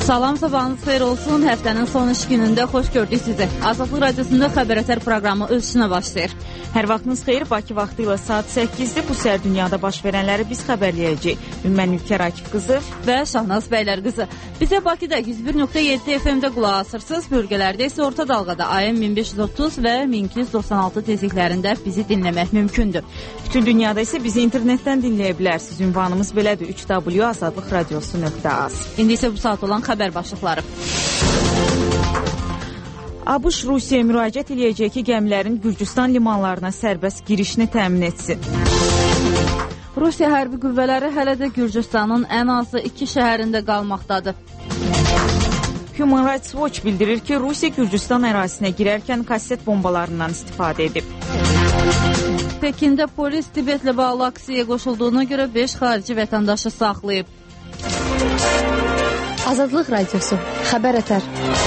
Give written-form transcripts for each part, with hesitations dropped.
Salam, sabahınız xeyir olsun. Həftənin son iş günündə xoş gördük sizi. Azadlıq Radiosunda Xəbər Ətər proqramı öz işinə başlayır. Hər vaxtınız xeyir. Bakı vaxtı ilə saat 8-dir. Bu səhər dünyada baş verənləri biz xəbərləyəcəyik. Mən Ülkər Akif qızı və Şahnaz Bəylər qızı. Bizə Bakıda 101.7 FM-də qulaq asırsınız. Bölgələrdə isə orta dalğada AM 1530 və 1296 tezliklərində bizi dinləmək mümkündür. Bütün dünyada isə bizi internetdən dinləyə bilərsiniz. Ünvanımız belədir: www.azadlıqradiosu.az. İndi isə bu saat olan xəbər başlıqları. ABŞ Rusiyaya müraciət eləyəcək ki, gəmilərin Gürcüstan limanlarına sərbəst girişini təmin etsin. Rusiya hərbi qüvvələri hələ də Gürcüstanın ən azı 2 şəhərində qalmaqdadır. Human Rights Watch bildirir ki, Rusiya Gürcüstan ərazisinə girərkən kasset bombalarından istifadə edib. Pekində polis Tibetlə bağlı aksiyaya qoşulduğuna görə 5 xarici vətəndaşı saxlayıb. Azadlıq Radiosu, Xəbər Ətər.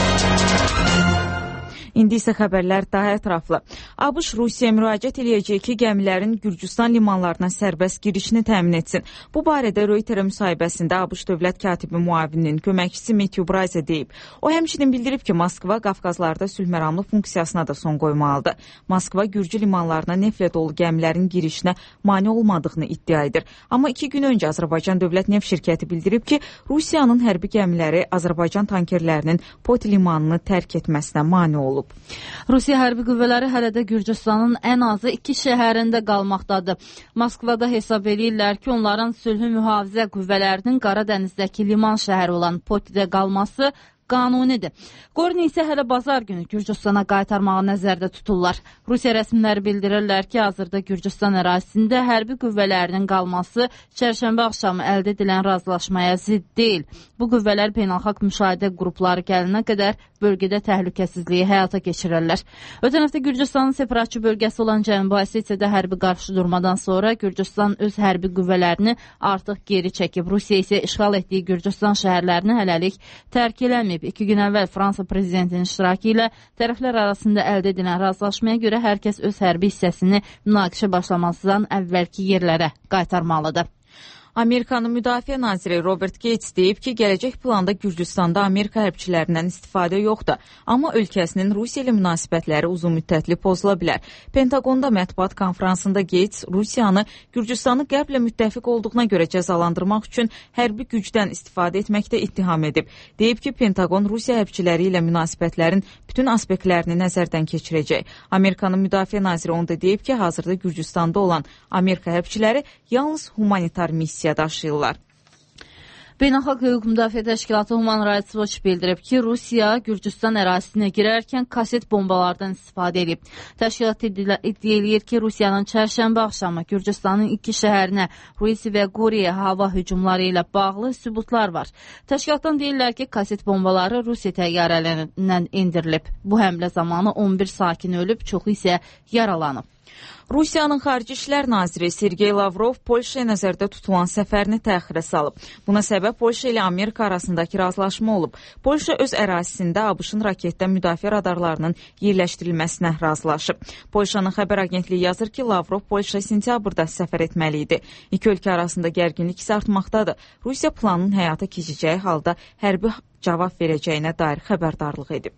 İndi isə xəbərlər daha ətraflı. ABŞ Rusiyaya müraciət eləyəcək ki, gəmilərin Gürcüstan limanlarına sərbəst girişini təmin etsin. Bu barədə Reuters müsahibəsində ABŞ dövlət katibi müavininin köməkçisi Matthew Bryce deyib. O həmçinin bildirib ki, Moskva Qafqazlarda sülhməramlıq funksiyasına da son qoymalıdır. Moskva Gürcü limanlarına neftlə dolu gəmilərin girişinə mane olmadığını iddia edir. Amma 2 gün öncə Azərbaycan Dövlət Neft Şirkəti bildirib ki, Rusiyanın hərbi gəmiləri Azərbaycan tankerlərinin Poti limanını tərk etməsinə mane olub. Rusiya hərbi qüvvələri hələ də Gürcüstanın ən azı 2 şəhərində qalmaqdadır. Moskvada hesab edirlər ki, onların sülhü mühafizə qüvvələrinin Qara Dənizdəki liman şəhəri olan Potidə qalması qanunidir. Qorni isə hələ bazar günü Gürcüstana qaytarmağı nəzərdə tuturlar. Rusiya rəsmiləri bildirirlər ki, hazırda Gürcüstan ərazisində hərbi qüvvələrinin qalması çərşənbə axşamı əldə edilən razılaşmaya zidd deyil. Bu qüvvələr beynəlxalq müşahidə qrupları gəlinə qədər bölgədə təhlükəsizliyi həyata keçirirlər. Ötən həftə Gürcüstanın separatçı bölgəsi olan Cənubi Osetiyada hərbi qarşıdurmadan sonra Gürcüstan öz hərbi qüvvələrini artıq geri çəkib. Rusiya isə işğal etdiyi Gürcüstan şəhərlərini hələlik tərk eləməyib. 2 gün əvvəl Fransa prezidentinin iştirakı ilə tərəflər arasında əldə edilən razılaşmaya görə hər kəs öz hərbi hissəsini münaqişə başlamazdan əvvəlki yerlərə qaytarmalıdır. Amerikanın müdafiə naziri Robert Gates deyib ki, gələcək planda Gürcüstanda Amerika hərbçilərindən istifadə yoxdur. Amma ölkəsinin Rusiya ilə münasibətləri uzunmüddətli pozula bilər. Pentagonda mətbuat konfransında Gates Rusiyanı Gürcüstanı qərblə müttəfiq olduğuna görə cəzalandırmaq üçün hərbi gücdən istifadə etməkdə ittiham edib. Deyib ki, Pentagon Rusiya hərbçiləri ilə münasibətlərin bütün aspektlərini nəzərdən keçirəcək. Amerikanın müdafiə naziri onda deyib ki, hazırda Gürcüstanda olan Amerika hərbçiləri yalnız humanitar missiya daşıyırlar. Beynəlxalq Hüquq Müdafiə Təşkilatı Human Rights Watch bildirib ki, Rusiya Gürcüstan ərazisinə girərkən kaset bombalardan istifadə edib. Təşkilat iddia eləyir ki, Rusiyanın çərşənbə axşamı Gürcüstanın 2 şəhərinə Rusi və Qoriya hava hücumları ilə bağlı sübutlar var. Təşkilatdan deyirlər ki, kaset bombaları Rusiya təyyarələrindən indirilib. Bu həmlə zamanı 11 sakin ölüb, çoxu isə yaralanıb. Rusiyanın Xarici İşlər naziri Sergey Lavrov Polşaya nəzərdə tutulan səfərini təxirə salıb. Buna səbəb Polşa ilə Amerika arasındakı razılaşma olub. Polşa öz ərazisində ABŞ-ın raketdən müdafiə radarlarının yerləşdirilməsinə razılaşıb. Polşanın xəbər agentliyi yazır ki, Lavrov Polşa sentyabrda səfər etməli idi. İki ölkə arasında gərginlik isə artmaqdadır. Rusiya planının həyata keçəcəyi halda hərbi cavab verəcəyinə dair xəbərdarlıq edib.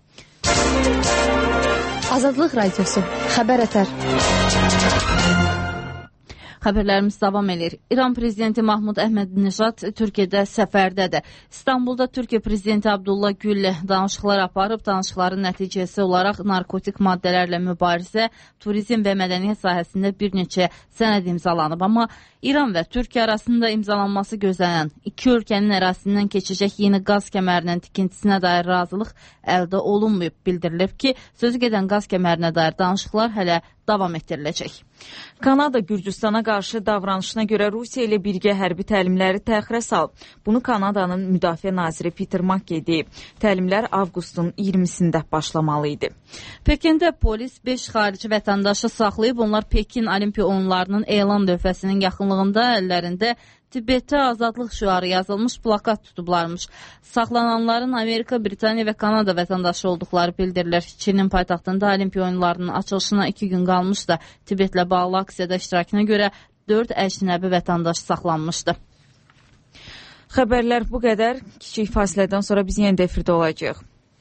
Azadlıq Radiosu, Xəbər Ətər. Xəbərlərimiz davam edir. İran prezidenti Mahmud Əhmədinejad Türkiyədə səfərdədir. İstanbulda Türkiyə prezidenti Abdullah Güllə danışıqlar aparıb. Danışıqların nəticəsi olaraq narkotik maddələrlə mübarizə, turizm və mədəniyyət sahəsində bir neçə sənəd imzalanıb. Amma İran və Türkiyə arasında imzalanması gözlənən 2 ölkənin ərazisindən keçəcək yeni qaz kəmərinin tikintisinə dair razılıq əldə olunmayıb. Bildirilib ki, sözü gedən qaz kəmərinə dair danışıqlar hələ davam etdiriləcək. Kanada Gürcüstana qarşı davranışına görə Rusiya ilə birgə hərbi təlimləri təxirə salıb. Bunu Kanadanın müdafiə naziri Peter McKay deyib. Təlimlər avqustun 20-sində başlamalı idi. Pekində polis 5 xarici vətəndaşı saxlayıb. Onlar Pekin Olimpiya oyunlarının elan lövhəsinin yaxınlığında əllərində Tibetə azadlıq şüarı yazılmış plakat tutublarmış. Saxlananların Amerika, Britaniya və Kanada vətəndaşı olduqları bildirilir. Çinin paytaxtında Olimpiya oyunlarının açılışına 2 gün qalmış da Tibetlə bağlı aksiyada iştirakına görə 4 əcnəbi vətəndaş saxlanmışdı. Xəbərlər bu qədər. Kiçik fasilədən sonra biz yenə də efirdə olacağıq.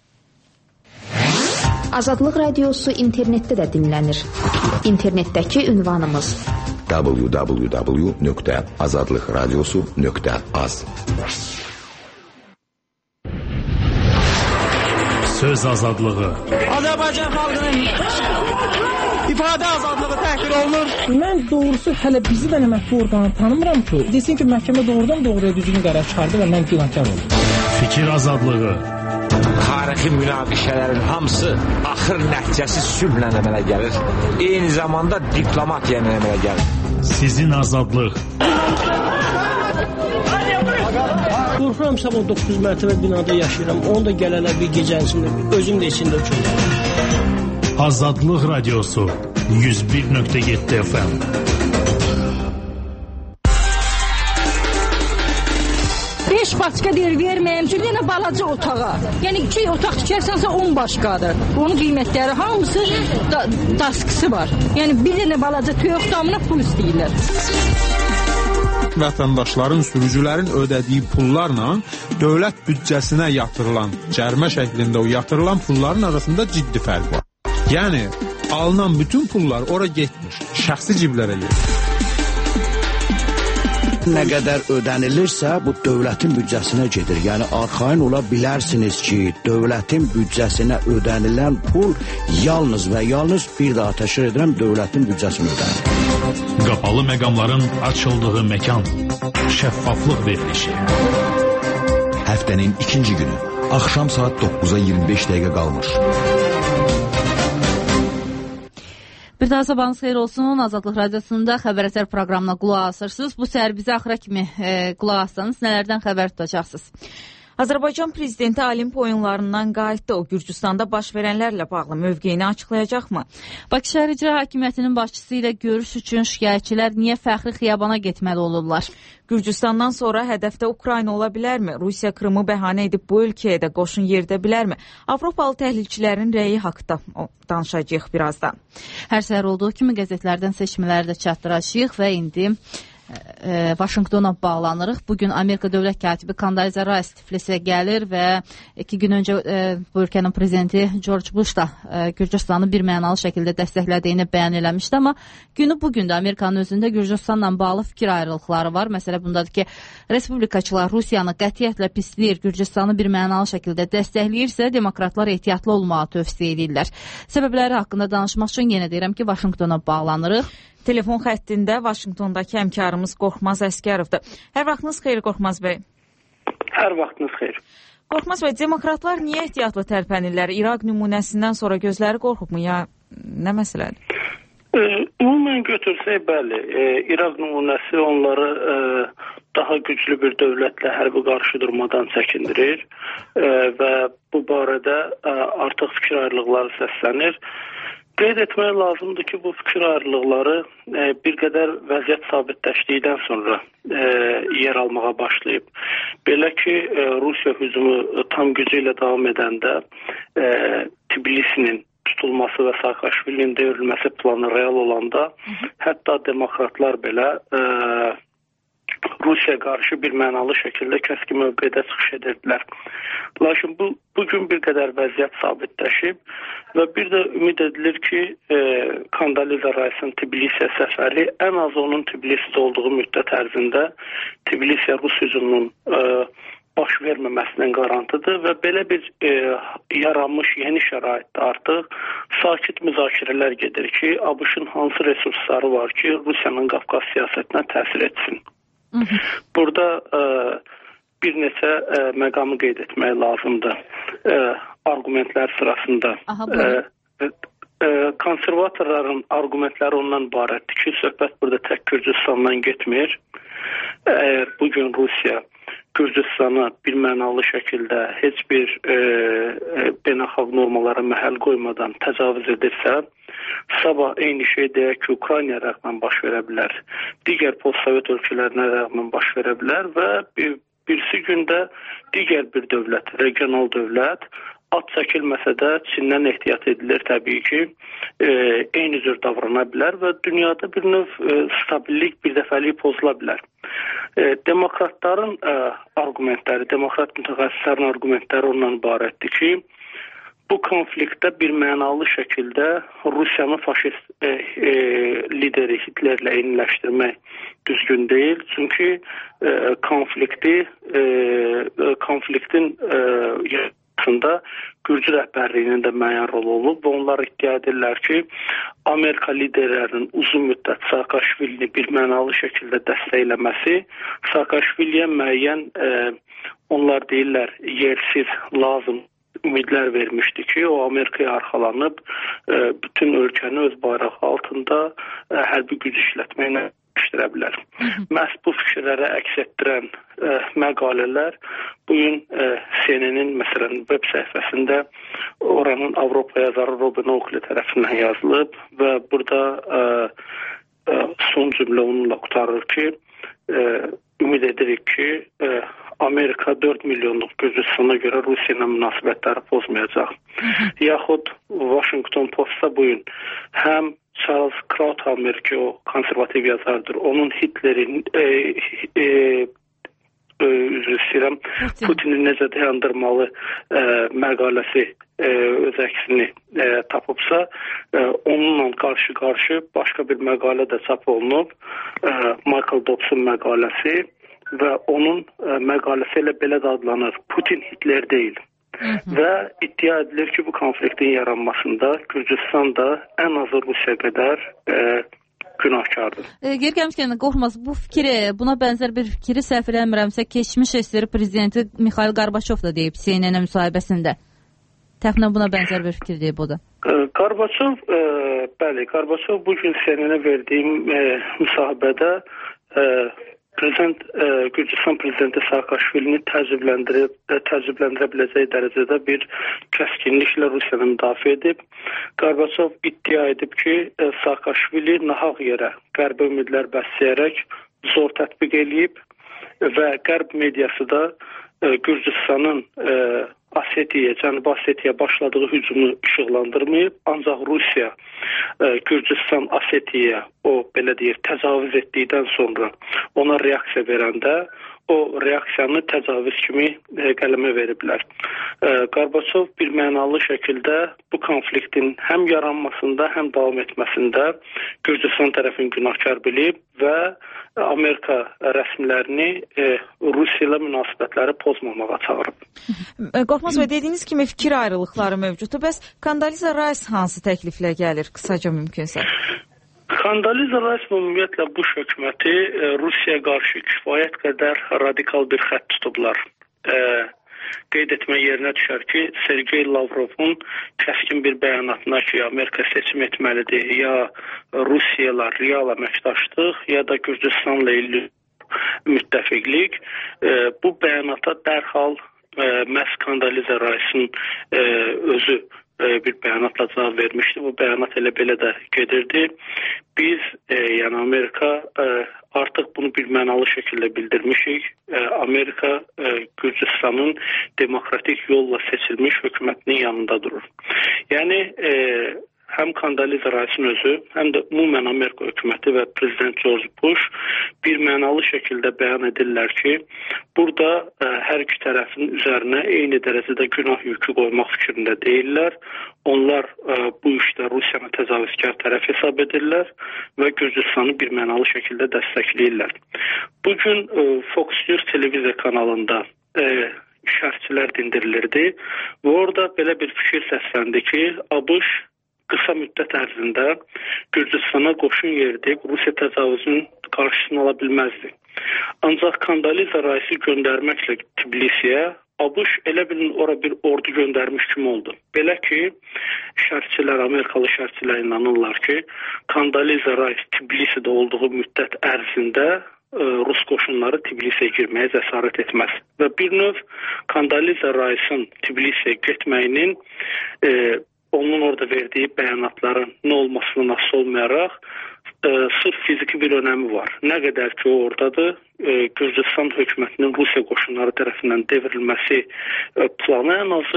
Azadlıq Radiosu internetdə də dinlənir. İnternetdəki ünvanımız www.azadlıqradiosu.az. Söz azadlığı. Azərbaycan xalqının ifadə azadlığı təhqir olunur. Mən doğrusu hələ bizi də əməkçi orqanı tanımıram ki, desin ki, məhkəmə doğrudan doğruya düzgün qərar çıxardı və mən günahkar oldum. Fikir azadlığı. Tarixi münaqişələrin hamısı axır nəticəsi sülhlə əmələ gəlir. Eyni zamanda diplomatiya ilə əmələ gəlir. Sizin azadlıq. Qorxuram, sabah 9 mərtəbə binada yaşayıram. Onu da gələnə bir gecənsində, özüm də içində uçurum. Azadlıq Radiosu 101.7 FM. Beş başqa deyir, verməyəm ki, yenə balaca otağa. Yəni 2 otaq tikərsənsə 10 başqadır. Onun qiymətləri hamısı daskısı var. Yəni bir dənə balaca toyuq damına pul istəyirlər. Vətəndaşların, sürücülərin ödədiyi pullarla dövlət büdcəsinə yatırılan, cərimə şəklində o yatırılan pulların arasında ciddi fərq var. Yəni, alınan bütün pullar ora getmir, şəxsi ciblərə gedir. Nə qədər ödənilirsə, bu dövlətin büdcəsinə gedir. Yəni, arxayın ola bilərsiniz ki, dövlətin büdcəsinə ödənilən pul yalnız və yalnız bir daha təşkil edirəm, dövlətin büdcəsinə ödənilir. Qapalı məqamların açıldığı məkan. Şəffaflıq verilişi. Həftənin ikinci günü. Axşam saat 9'a 25 dəqiqə qalmış. Bir daha sabahınız xeyir olsun. Azadlıq Radiosunda Xəbər Ətər proqramına qulaq asırsınız. Bu səhər bizə axıra kimi qulaq assanız nələrdən xəbər tutacaqsınız? Azərbaycan prezidenti Olimpiya oyunlarından qayıtdı. O, Gürcüstanda baş verənlərlə bağlı mövqeyini açıqlayacaqmı? Bakı şəhər icra hakimiyyətinin başçısı ilə görüş üçün şikayətçilər niyə fəxri xiyabana getməli olurlar? Gürcüstandan sonra hədəfdə Ukrayna ola bilərmi? Rusiya Krımı bəhanə edib bu ölkəyə də qoşun yeridə bilərmi? Avropalı təhlilçilərin rəyi haqqında danışacağıq birazdan. Hər səhər olduğu kimi qəzetlərdən seçmələri də çatdıracağıq və indi Vaşinqtona bağlanırıq. Bugün Amerika dövlət katibi Condoleezza Rice Tiflisə gəlir və 2 gün öncə bu ölkənin prezidenti George Bush da Gürcüstanı bir mənalı şəkildə dəstəklədiyini bəyan eləmişdi, amma günü bugün də Amerikanın özündə Gürcüstanla bağlı fikir ayrılıqları var. Məsələ bundadır ki, respublikaçılar Rusiyanı qətiyyətlə pisləyir, Gürcüstanı bir mənalı şəkildə dəstəkləyirsə, demokratlar ehtiyatlı olmağı tövsiyə edirlər. Səbəbləri haqqında danışmaq üçün yenə deyirəm ki, Vaşinqtona bağlanırıq. Telefon xəttində Vaşinqtondakı həmkarımız Qorxmaz Əsgərovdur. Hər vaxtınız xeyir, Qorxmaz bəy. Hər vaxtınız xeyir. Qorxmaz bəy, demokratlar niyə ehtiyatlı tərpənirlər? İraq nümunəsindən sonra gözləri qorxubmu, ya nə məsələdir? Ümumən götürsək, bəli, İraq nümunəsi onları daha güclü bir dövlətlə hərbi qarşıdurmadan çəkindirir və bu barədə artıq fikir ayrılıqları səslənir. Qeyd etmək lazımdır ki, bu fikir ayrılıqları bir qədər vəziyyət sabitləşdikdən sonra yer almağa başlayıb. Belə ki, Rusiya hücumu tam gücü ilə davam edəndə Tbilisinin tutulması və Saakashvilinin devrilməsi planı real olanda hətta demokratlar belə Rusiya qarşı bir mənalı şəkildə kəskin mövqedə çıxış edirdilər. Lakin bugün bir qədər vəziyyət sabitləşib və bir də ümid edilir ki, Condoleezza Rice'ın Tbilisiyə səfəri ən az onun Tbilisidə olduğu müddət ərzində Tbilisiyə Rus hücumunun baş verməməsinin qarantıdır və belə bir yaranmış yeni şəraitdə artıq sakit müzakirələr gedir ki, ABŞ-ın hansı resursları var ki, Rusiyanın Qafqaz siyasətinə təsir etsin. Burada bir neçə məqamı qeyd etmək lazımdır argumentlər sırasında. Konservatorların argumentləri ondan ibarətdir ki, söhbət burada tək Gürcüstandan getmir. Əgər bugün Rusiya Gürcüstana bir mənalı şəkildə heç bir beynəlxalq normalara məhəl qoymadan təcavüz edirsə, sabah eyni şey deyək ki, Ukrayna rəqmən baş verə bilər. Digər postsovet ölkələrinə rəqmən baş verə bilər və birisi gündə digər bir dövlət, regional dövlət At çəkilməsə də Çindən ehtiyat edilir təbii ki, eyni cür davrana bilər və dünyada bir növ stabillik, bir dəfəlik pozula bilər. Demokratların argumentləri, demokrat mütəxəssislərin argumentləri ondan ibarətdir ki, bu konfliktdə bir mənalı şəkildə Rusiyanın faşist lideri Hitlerlə eyniləşdirmək düzgün deyil. Çünki konfliktin aslında Gürcü rəhbərliyinin də müəyyən rolu olub və onlar iddia edirlər ki, Amerika liderlərinin uzun müddət Saakashvilini bir mənalı şəkildə dəstəkləməsi Saakashviliyə müəyyən, onlar deyirlər, yersiz, lazım ümidlər vermişdi ki, o Amerikaya arxalanıb bütün ölkəni öz bayrağı altında hərbi güc işlətməklə işləyə bilər. Məhz bu fikirlərə əks etdirən məqalələr bugün CNN-in məsələn web səhifəsində oranın Avropa yazarı Robin Oakley tərəfindən yazılıb və burada son cümlə onunla qutarır ki, ümid edirik ki, Amerika 4 milyonluq Gürcüstana görə Rusiya ilə münasibətləri pozmayacaq. Yaxud Washington Post'da bugün həm Charles Krauthammer ki, o konservativ yazardır, onun Hitlerin üzr istəyirəm, Putini necə dayandırmalı məqaləsi öz əksini tapıbsa, onunla qarşı-qarşı başqa bir məqalə də çap olunub, Michael Dobbs'un məqaləsi və onun məqaləsi elə belə də adlanır, Putin Hitler deyil. Və iddia edilir ki, bu konfliktin yaranmasında Gürcüstan da ən azı Rusiya qədər günahkardır. Geri gəlmişkən, qorxmaz, bu fikri, buna bənzər bir fikri səhv eləmirəmsə, keçmiş SSR prezidenti Mikhail Gorbaçov da deyib CNN müsahibəsində. Təxminən buna bənzər bir fikir deyib o da. Gorbaçov, bəli, Gorbaçov bugün CNN-ə verdiyim müsahibədə Gürcüstan prezidenti Saakashvilini təəccübləndirə biləcəyi dərəcədə bir kəskinliklə Rusiyanı müdafiə edib. Gorbaçov iddia edib ki, Saakashvili nahaq yerə Qərbə ümidlər bəsləyərək zor tətbiq eləyib və Qərb mediası da Gürcüstanın Asetiyaya, Cənubi Asetiyaya başladığı hücumu işıqlandırmayıb, ancaq Rusiya Gürcüstan Asetiyaya o belə deyir təcavüz etdikdən sonra ona reaksiya verəndə o reaksiyanı təcavüz kimi qələmə veriblər. Gorbaçov bir mənalı şəkildə bu konfliktin həm yaranmasında, həm davam etməsində Gürcüstan tərəfini günahkar bilib və Amerika rəsmilərini Rusiya ilə münasibətləri pozmamağa çağırıb. Qorxmaz bəy, dediyiniz kimi fikir ayrılıqları mövcuddur. Bəs Condoleezza Rice hansı təkliflə gəlir, qısaca mümkünsə? Condoleezza Rice ümumiyyətlə Bush hökuməti Rusiyaya qarşı kifayət qədər radikal bir xətt tutublar. Qeyd etmək yerinə düşər ki, Sergey Lavrovun kəskin bir bəyanatına ki, Amerika seçim etməlidir, ya Rusiya ilə real əməkdaşlıq, ya da Gürcüstanla müttəfiqlik. Bu bəyanata dərhal məhz Condoleezza Rice'ın özü bir bəyanatla cavab vermişdi. Bu bəyanat elə belə də gedirdi. Biz, yəni Amerika artıq bunu bir mənalı şəkildə bildirmişik. Amerika Gürcüstanın demokratik yolla seçilmiş hökumətinin yanında durur. Yəni həm Condoleezza Rice'ın özü, həm də ümumən Amerika hökuməti və prezident George Bush bir mənalı şəkildə bəyan edirlər ki, burada hər iki tərəfin üzərinə eyni dərəcədə günah yükü qoymaq fikrində deyirlər. Onlar bu işdə Rusiyanı təcavüzkar tərəf hesab edirlər və Gürcüstanı bir mənalı şəkildə dəstəkləyirlər. Bugün Fox News televiziya kanalında şərhçilər dindirilirdi və orada belə bir fikir səsləndi ki, ABŞ qısa müddət ərzində Gürcüstana qoşun yeridib Rusiya təcavüzünün qarşısını ala bilməzdi. Ancaq Condoleezza Rice'i göndərməklə Tbilisiyə ABŞ elə bilin ora bir ordu göndərmiş kimi oldu. Belə ki, şərhçilər, Amerikalı şərhçilər inanırlar ki, Condoleezza Rice Tbilisidə olduğu müddət ərzində Rus qoşunları Tbilisiyə girməyə cəsarət etməz. Və bir növ Condoleezza Rice'ın Tbilisiyə getməyinin onun orada verdiyi bəyanatların nə olmasından asılı olmayaraq sırf fiziki bir önəmi var. Nə qədər ki o oradadır, Gürcüstan hökumətinin Rusiya qoşunları tərəfindən devrilməsi planı ən azı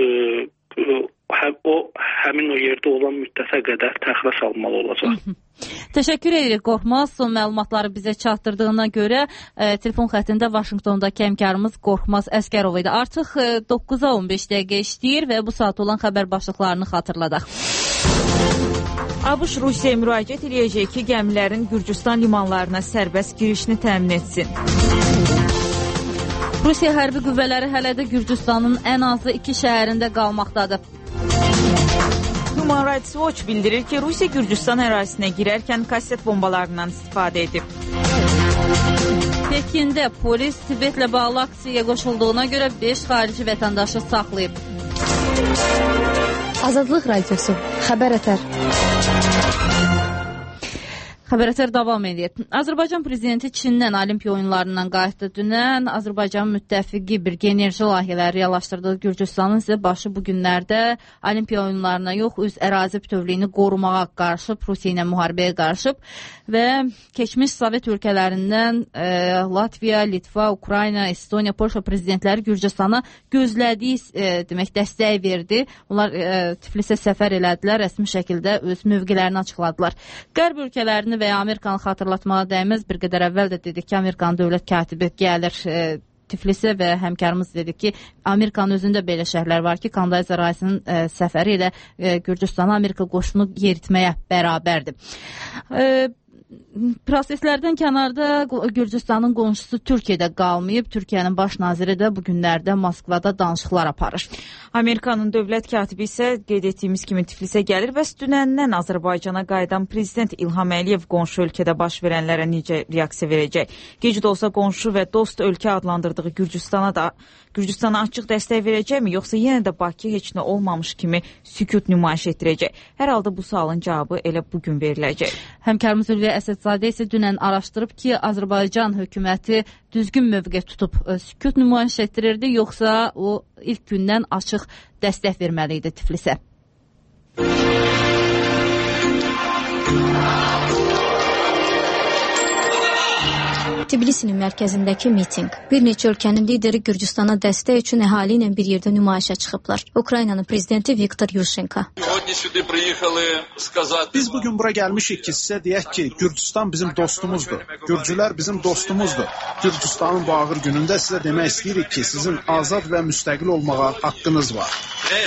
həmin o yerdə olan müddətə qədər təxirə salmalı olacaq. Təşəkkür edirik Qorxmaz. Son məlumatları bizə çatdırdığına görə telefon xəttində Vaşinqtondakı həmkarımız Qorxmaz Əskərov idi. Artıq 9-a 15 dəqiqə işləyir və bu saat olan xəbər başlıqlarını xatırladaq. ABŞ Rusiyaya müraciət edəcək ki, gəmilərin Gürcüstan limanlarına sərbəst girişini təmin etsin. Rusiya hərbi qüvvələri hələ də Gürcüstanın ən azı 2 şəhərində qalmaqdadır. Human Rights Watch bildirir ki, Rusiya Gürcüstan ərazisinə girərkən kasset bombalarından istifadə edib. Pekində polis Tibetlə bağlı aksiyaya qoşulduğuna görə 5 xarici vətəndaşı saxlayıb. Azadlıq Radiosu, Xəbər Ətər. Xəbər Ətər davam edir. Azərbaycan prezidenti Çindən Olimpiya oyunlarından qayıtdı. Dünən Azərbaycan müttəfiqi birgə enerji layihələri reallaşdırdığı Gürcüstanın isə başı bu günlərdə Olimpiya oyunlarına yox, öz ərazi bütövlüyünü qorumağa qarışıb, Rusiya ilə müharibəyə qarışıb və keçmiş Sovet ölkələrindən Latviya, Litva, Ukrayna, Estoniya, Polşa prezidentləri Gürcüstana gözlədiyi dəstək verdi. Onlar Tiflisə səfər elədilər, rəsmi şəkildə öz mövqelərini açıqladılar. Qərb ölkələrini və Amerikanı xatırlatmağa dəyməz. Bir qədər əvvəl də dedik ki, Amerikanın dövlət katibi gəlir Tiflisə və həmkarımız dedi ki, Amerikanın özündə belə şəhərlər var ki, Kandayza Raisinin səfəri ilə Gürcüstana Amerika qoşunu yeritməyə bərabərdir. Proseslərdən kənarda Gürcüstanın qonşusu Türkiyədə qalmayıb. Türkiyənin baş naziri də bu günlərdə Moskvada danışıqlar aparır. Amerikanın dövlət katibi isə qeyd etdiyimiz kimi Tiflisə gəlir və südünəndən Azərbaycana qayıdan prezident İlham Əliyev qonşu ölkədə baş verənlərə necə reaksiya verəcək? Gec də olsa qonşu və dost ölkə adlandırdığı Gürcüstana açıq dəstək verəcəkmi, yoxsa yenə də Bakı heç nə olmamış kimi sükut nümayiş etdirəcək? Hər halda bu sualın cavabı elə bugün veriləcək. Həmkarımız Ülviyə Əsədzadə isə dünən araşdırıb ki, Azərbaycan hökuməti düzgün mövqe tutub sükut nümayiş etdirirdi, yoxsa o ilk gündən açıq dəstək verməli idi Tiflisə. Tbilisinin mərkəzindəki mitinq. Bir neçə ölkənin lideri Gürcüstana dəstək üçün əhali ilə bir yerdə nümayişə çıxıblar. Ukraynanın prezidenti Viktor Yushchenko. Biz bugün bura gəlmişik ki, sizə deyək ki, Gürcüstan bizim dostumuzdur. Gürcülər bizim dostumuzdur. Gürcüstanın bu ağır günündə sizə demək istəyirik ki, sizin azad və müstəqil olmağa haqqınız var.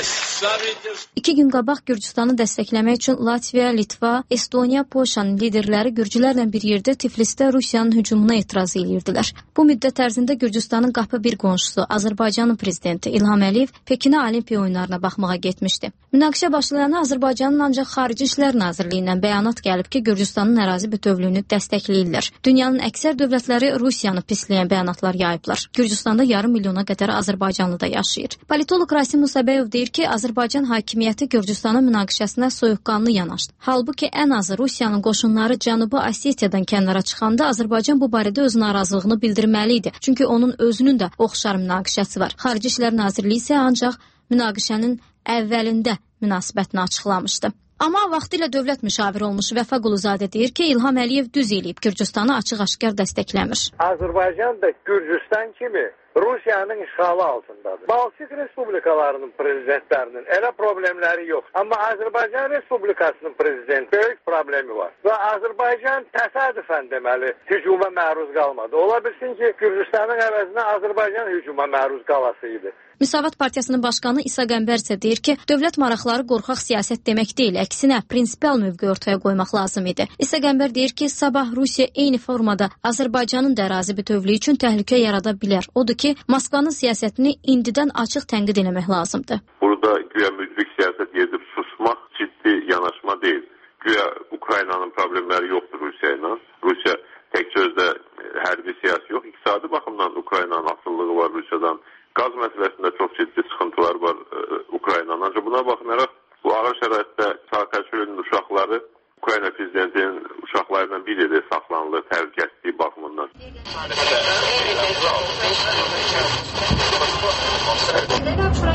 2 gün qabaq Gürcüstanı dəstəkləmək üçün Latviya, Litva, Estoniya, Polşanın liderləri Gürcülərlə bir yerdə Tiflisdə Rusiyanın hücumuna etiraz edirdilər. Bu müddət ərzində Gürcüstanın qapı bir qonşusu Azərbaycanın prezidenti İlham Əliyev Pekinə Olimpiya oyunlarına baxmağa getmişdi. Münaqişə başlayana Azərbaycanın ancaq Xarici İşlər Nazirliyindən bəyanat gəlib ki, Gürcüstanın ərazi bütövlüyünü dəstəkləyirlər. Dünyanın əksər dövlətləri Rusiyanı pisləyən bəyanatlar yayıblar. Gürcüstanda yarım milyona qədər azərbaycanlı da yaşayır. Politolog Rasim Musabəyov deyir ki, Azərbaycan hakimiyyəti Gürcüstanın münaqişəsinə soyuqqanlı yanaşdı. Halbuki ən azı Rusiyanın qoşunları Cənubi Osetiyadan kənara çıxanda Azərbaycan bu barədə öz narazılığını bildirməli idi. Çünki onun özünün də oxşar münaqişəsi var. Xarici İşlər Nazirliyi isə ancaq münaqişənin əvvəlində münasibətini açıqlamışdı. Amma vaxtilə dövlət müşaviri olmuş Vəfa Quluzadə deyir ki, İlham Əliyev düz eləyib, Gürcüstanı açıq-aşkar dəstəkləmir. Azərbaycan da Gürcüstan kimi Rusiyanın işğalı altındadır. Baltik Respublikalarının prezidentlərinin elə problemləri yox. Amma Azərbaycan Respublikasının prezidenti böyük problemi var. Və Azərbaycan təsadüfən deməli hücuma məruz qalmadı. Ola bilsin ki, Gürcüstanın əvəzinə Azərbaycan hücuma məruz qalasıydı. Müsavat Partiyasının başqanı İsa Qəmbər isə deyir ki, dövlət maraqları qorxaq siyasət demək deyil, əksinə prinsipial mövqe ortaya qoymaq lazım idi. İsa Qəmbər deyir ki, sabah Rusiya eyni formada Azərbaycanın da ərazi bütövlüyü üçün təhlükə yarada bilər. Odur ki, Moskvanın siyasətini indidən açıq tənqid eləmək lazımdır. Burada güya müdrik siyasət edib susmaq ciddi yanaşma deyil. Güya Ukraynanın problemləri yoxdur Rusiya ilə. Rusiya tək sözdə hərbi siyasi yox, iqtisadi baxımdan Ukraynanın asılılığı var Rusiyadan. Qaz məsələsində çox ciddi sıxıntılar var Ukraynanın. Ancaq buna baxmayaraq bu ağır şəraitdə Saakashvilinin uşaqları Ukrayna prezidentinin uşaqlarından bir yerdə saxlanılır təhlükəsizliyi baxımından.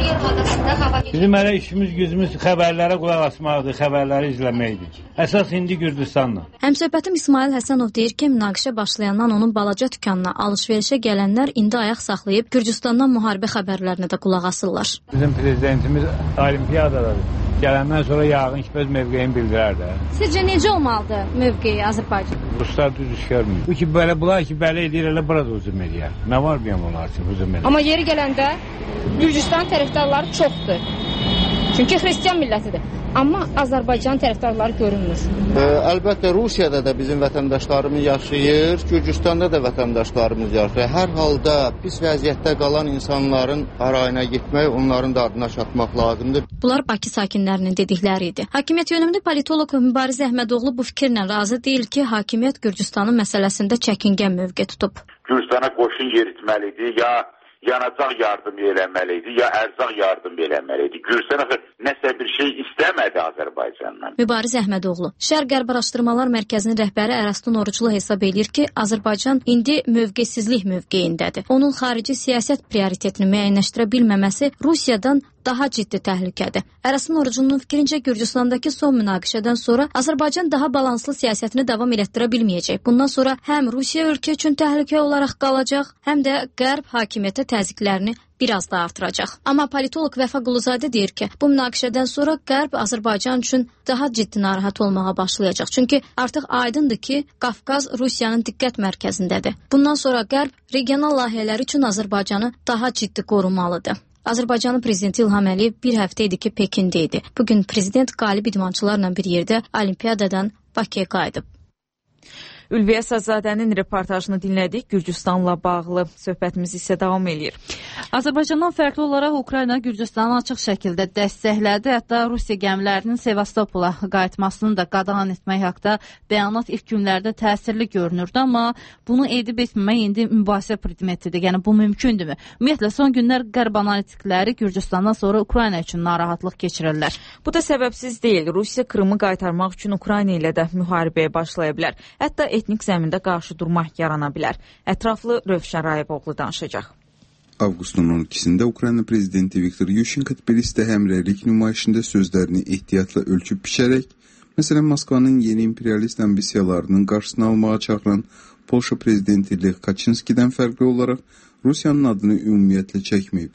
Bizim hələ işimiz gücümüz xəbərlərə qulaq asmaqdır, xəbərləri izləməkdir. Əsas indi Gürcüstanla. Həmsöhbətim İsmail Həsənov deyir ki, münaqişə başlayandan onun balaca dükanına alış-verişə gələnlər indi ayaq saxlayıb Gürcüstandan müharibə xəbərlərinə də qulaq asırlar. Bizim prezidentimiz olimpiyadadır. Gələndən sonra yağın öz mövqeyini bildirər də. Sizcə necə olmalıdır mövqeyi Azərbaycan? Ruslar düz iş görmür. Bu ki belə bunlar ki belə edir, elə burada hücum edir. Nə var bilməm onlar üçün hücum edir. Amma yeri gələndə Gürcüstan tərəfdarları çoxdur. Çünki xristian millətidir. Amma Azərbaycan tərəfdarları görünmür. Əlbəttə Rusiyada da bizim vətəndaşlarımız yaşayır, Gürcüstanda da vətəndaşlarımız yaşayır. Hər halda pis vəziyyətdə qalan insanların arayına getmək, onların da adına çatmaq lazımdır. Bunlar Bakı sakinlərinin dedikləri idi. Hakimiyyət yönümlü politoloq Mübariz Əhmədoğlu bu fikirlə razı deyil ki, hakimiyyət Gürcüstanın məsələsində çəkingən mövqe tutub. Gürcüstana qoşun yeritməlidir, ya yanacaq yardım eləməlidir, ya ərzaq yardım eləməlidir. Gürcüstan nəsə bir şey istəmədi Azərbaycandan. Mübariz Əhmədoğlu, Şərq-Qərb Araşdırmalar Mərkəzinin rəhbəri Ərəstun Oruclu hesab edir ki, Azərbaycan indi mövqesizlik mövqeyindədir. Onun xarici siyasət prioritetini müəyyənləşdirə bilməməsi Rusiyadan daha ciddi təhlükədir. Ərəstun Oruclunun fikrincə Gürcüstandakı son münaqişədən sonra Azərbaycan daha balanslı siyasətini davam elətdirə bilməyəcək. Bundan sonra həm Rusiya ölkə üçün təhlükə olaraq qalacaq, həm də Qərb hakimiyyətə təzyiqlərini biraz da artıracaq. Amma politoloq Vəfa Quluzadə deyir ki, bu münaqişədən sonra Qərb Azərbaycan üçün daha ciddi narahat olmağa başlayacaq. Çünki artıq aydındır ki, Qafqaz Rusiyanın diqqət mərkəzindədir. Bundan sonra Qərb regional layihələri üçün Azərbaycanı daha ciddi qorumalıdır. Azərbaycanın prezidenti İlham Əliyev bir həftə idi ki, Pekində idi. Bugün prezident qalib idmançılarla bir yerdə olimpiyadadan Bakıya qayıdıb. Ülviyə Sazadənin reportajını dinlədik. Gürcüstanla bağlı söhbətimiz isə davam edir. Azərbaycandan fərqli olaraq Ukrayna Gürcüstanı açıq şəkildə dəstəklədi. Hətta Rusiya gəmilərinin Sevastopola qayıtmasını da qadağan etmək haqda bəyanat ilk günlərdə təsirli görünürdü, amma bunu edib etməmək indi mübahisə predmetidir. Yəni bu mümkündürmü? Ümumiyyətlə son günlər Qərb analitikləri Gürcüstandan sonra Ukrayna üçün narahatlıq keçirirlər. Bu da səbəbsiz deyil. Rusiya Krımı qaytarmaq üçün Ukrayna ilə də müharibəyə başlaya bilər. Hətta etnik zəmində qarşı durma yarana bilər. Ətraflı Rövşən Rayevoğlu danışacaq. Avqustun 12-sində Ukrayna prezidenti Viktor Yushchenko Tbilisidə həmrəylik nümayişində sözlərini ehtiyatla ölçüb biçərək, məsələn Moskvanın yeni imperialist ambisiyalarının qarşısını almağa çağıran Polşa prezidenti Lech Kaczynskidən fərqli olaraq Rusiyanın adını ümumiyyətlə çəkməyib.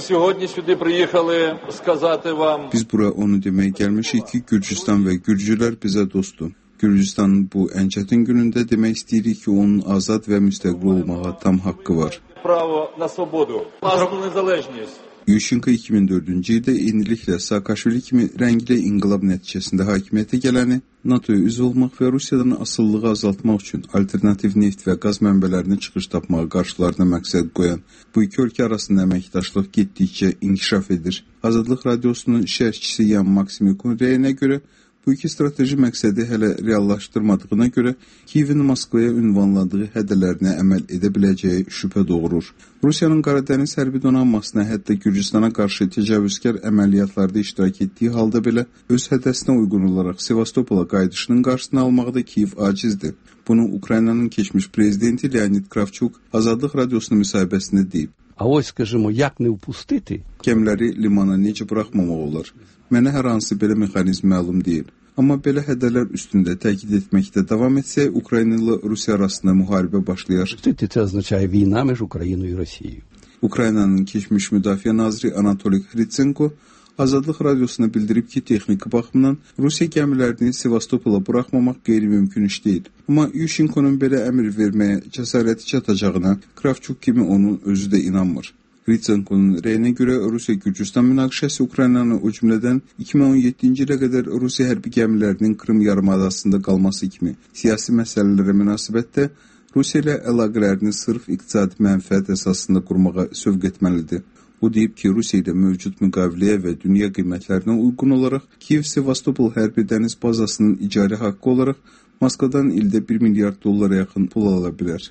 Biz bura onu demək gəlmişik ki, Gürcüstan və Gürcülər bizə dostdur. Gürcüstanın bu ən çətin günündə demək istəyirik ki, onun azad və müstəqil olmağa tam haqqı var. Yushchenko 2004-cü ildə yeniliklə Saakashvili kimi rəngli inqilab nəticəsində hakimiyyətə gələni, NATO-ya üzv olmaq və Rusiyadan asılılığı azaltmaq üçün alternativ neft və qaz mənbələrini çıxış tapmağa qarşılarına məqsəd qoyan bu iki ölkə arasında əməkdaşlıq getdikcə inkişaf edir. Azadlıq Radiosunun şərhçisi Yan Maksimikun rəyinə görə, bu iki strateji məqsədi hələ reallaşdırmadığına görə Kiyevin Moskvaya ünvanladığı hədələrinə əməl edə biləcəyi şübhə doğurur. Rusiyanın Qaradəniz hərbi donanmasına, hətta Gürcüstana qarşı təcavüzkar əməliyyatlarda iştirak etdiyi halda belə öz hədəsinə uyğun olaraq Sevastopola qayıdışının qarşısını almaqda Kiyev acizdir. Bunu Ukraynanın keçmiş prezidenti Leonid Kravchuk Azadlıq Radiosunun müsahibəsində deyib. Gəmiləri limana necə buraxmamaq olar? Mənə hər hansı belə mexanizm məlum deyil. Amma belə hədələr üstündə təkid etməkdə davam etsək, Ukrayna ilə Rusiya arasında müharibə başlayar. Ukraynanın keçmiş müdafiə naziri Anatoly Hritsenko Azadlıq Radiosuna bildirib ki, texniki baxımdan Rusiya gəmilərini Sevastopola buraxmamaq qeyri-mümkün iş deyil. Amma Yushchenko'nun belə əmr verməyə cəsarəti çatacağına Kravchuk kimi onun özü də inanmır. Hritsenko'nun rəyinə görə Rusiya-Gürcüstan münaqişəsi Ukraynanı o cümlədən 2017-ci ilə qədər Rusiya hərbi gəmilərinin Krım yarımadasında qalması kimi siyasi məsələlərə münasibətdə Rusiya ilə əlaqələrini sırf iqtisadi mənfəət əsasında qurmağa sövq etməlidir. O deyib ki, Rusiya ilə mövcud müqaviləyə və dünya qiymətlərinə uyğun olaraq Kiyev-Sevastopol hərbi dəniz bazasının icari haqqı olaraq Moskvadan ildə 1 milyard dollara yaxın pul ala bilər.